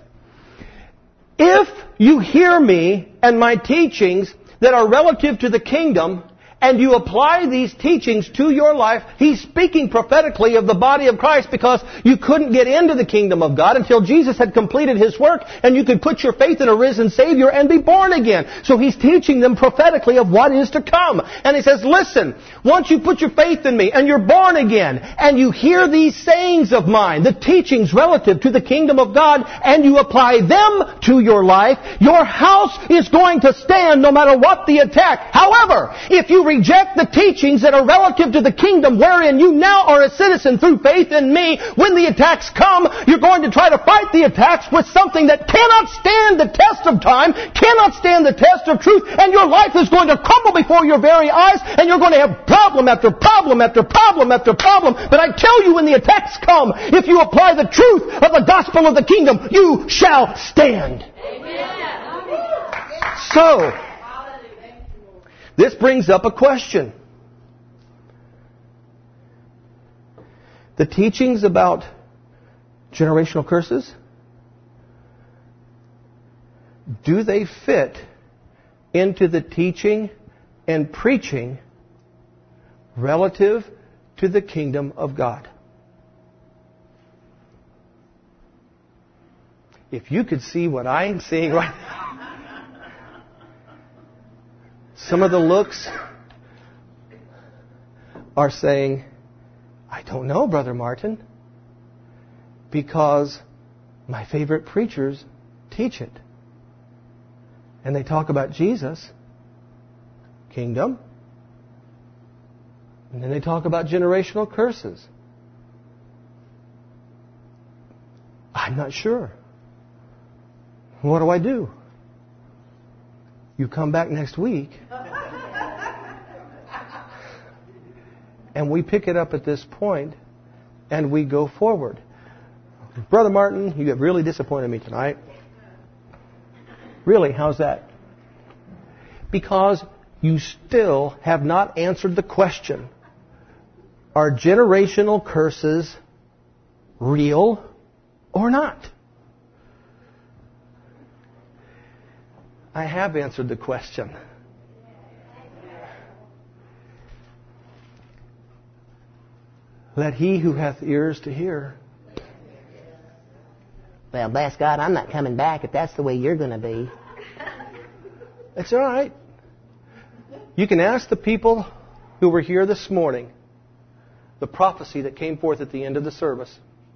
If you hear me and my teachings that are relative to the kingdom, and you apply these teachings to your life, he's speaking prophetically of the body of Christ, because you couldn't get into the kingdom of God until Jesus had completed his work, and you could put your faith in a risen Savior and be born again. So he's teaching them prophetically of what is to come. And he says, listen, once you put your faith in me and you're born again, and you hear these sayings of mine, the teachings relative to the kingdom of God, and you apply them to your life, your house is going to stand no matter what the attack. However, if you reject the teachings that are relative to the kingdom wherein you now are a citizen through faith in me, when the attacks come, you're going to try to fight the attacks with something that cannot stand the test of time, cannot stand the test of truth, and your life is going to crumble before your very eyes, and you're going to have problem after problem after problem after problem. But I tell you, when the attacks come, if you apply the truth of the gospel of the kingdom, you shall stand. Amen. So, this brings up a question. The teachings about generational curses, do they fit into the teaching and preaching relative to the kingdom of God? If you could see what I am seeing right now, some of the looks are saying, I don't know, Brother Martin, because my favorite preachers teach it. And they talk about Jesus, kingdom, and then they talk about generational curses. I'm not sure. What do I do? You come back next week, and we pick it up at this point, and we go forward. Brother Martin, you have really disappointed me tonight. Really, how's that? Because you still have not answered the question, are generational curses real or not? I have answered the question. Let he who hath ears to hear. Well, bless God, I'm not coming back if that's the way you're going to be. It's all right. You can ask the people who were here this morning the prophecy that came forth at the end of the service.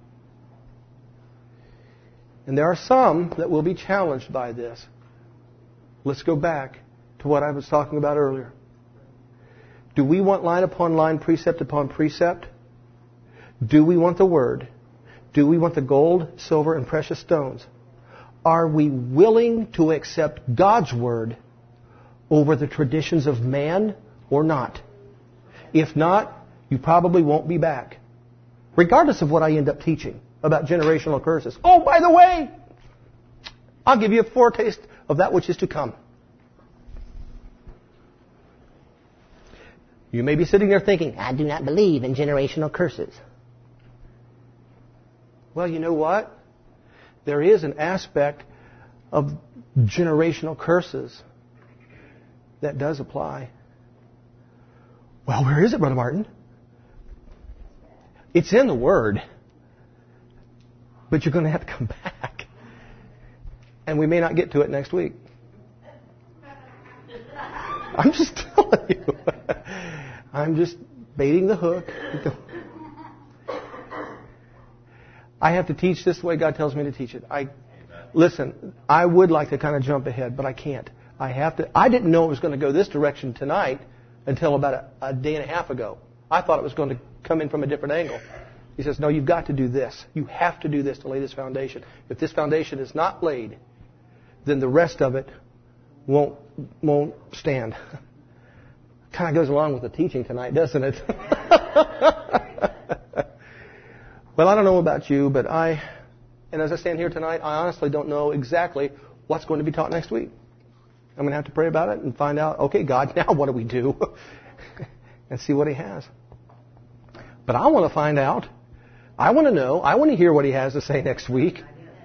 And there are some that will be challenged by this. Let's go back to what I was talking about earlier. Do we want line upon line, precept upon precept? Do we want the Word? Do we want the gold, silver, and precious stones? Are we willing to accept God's Word over the traditions of man or not? If not, you probably won't be back, regardless of what I end up teaching about generational curses. Oh, by the way, I'll give you a foretaste of that which is to come. You may be sitting there thinking, I do not believe in generational curses. Well, you know what? There is an aspect of generational curses that does apply. Well, where is it, Brother Martin? It's in the Word. But you're going to have to come back. And we may not get to it next week. I'm just telling you. I'm just baiting the hook. I have to teach this the way God tells me to teach it. I listen, I would like to kind of jump ahead, but I can't. I have to. I didn't know it was going to go this direction tonight until about a, a day and a half ago. I thought it was going to come in from a different angle. He says, no, you've got to do this. You have to do this to lay this foundation. If this foundation is not laid, then the rest of it won't won't stand. Kind of goes along with the teaching tonight, doesn't it? Well, I don't know about you, but I, and as I stand here tonight, I honestly don't know exactly what's going to be taught next week. I'm going to have to pray about it and find out, okay, God, now what do we do? And see what He has. But I want to find out. I want to know. I want to hear what He has to say next week.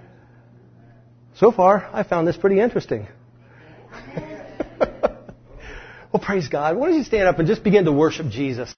So far, I found this pretty interesting. Well, praise God. Why don't you stand up and just begin to worship Jesus?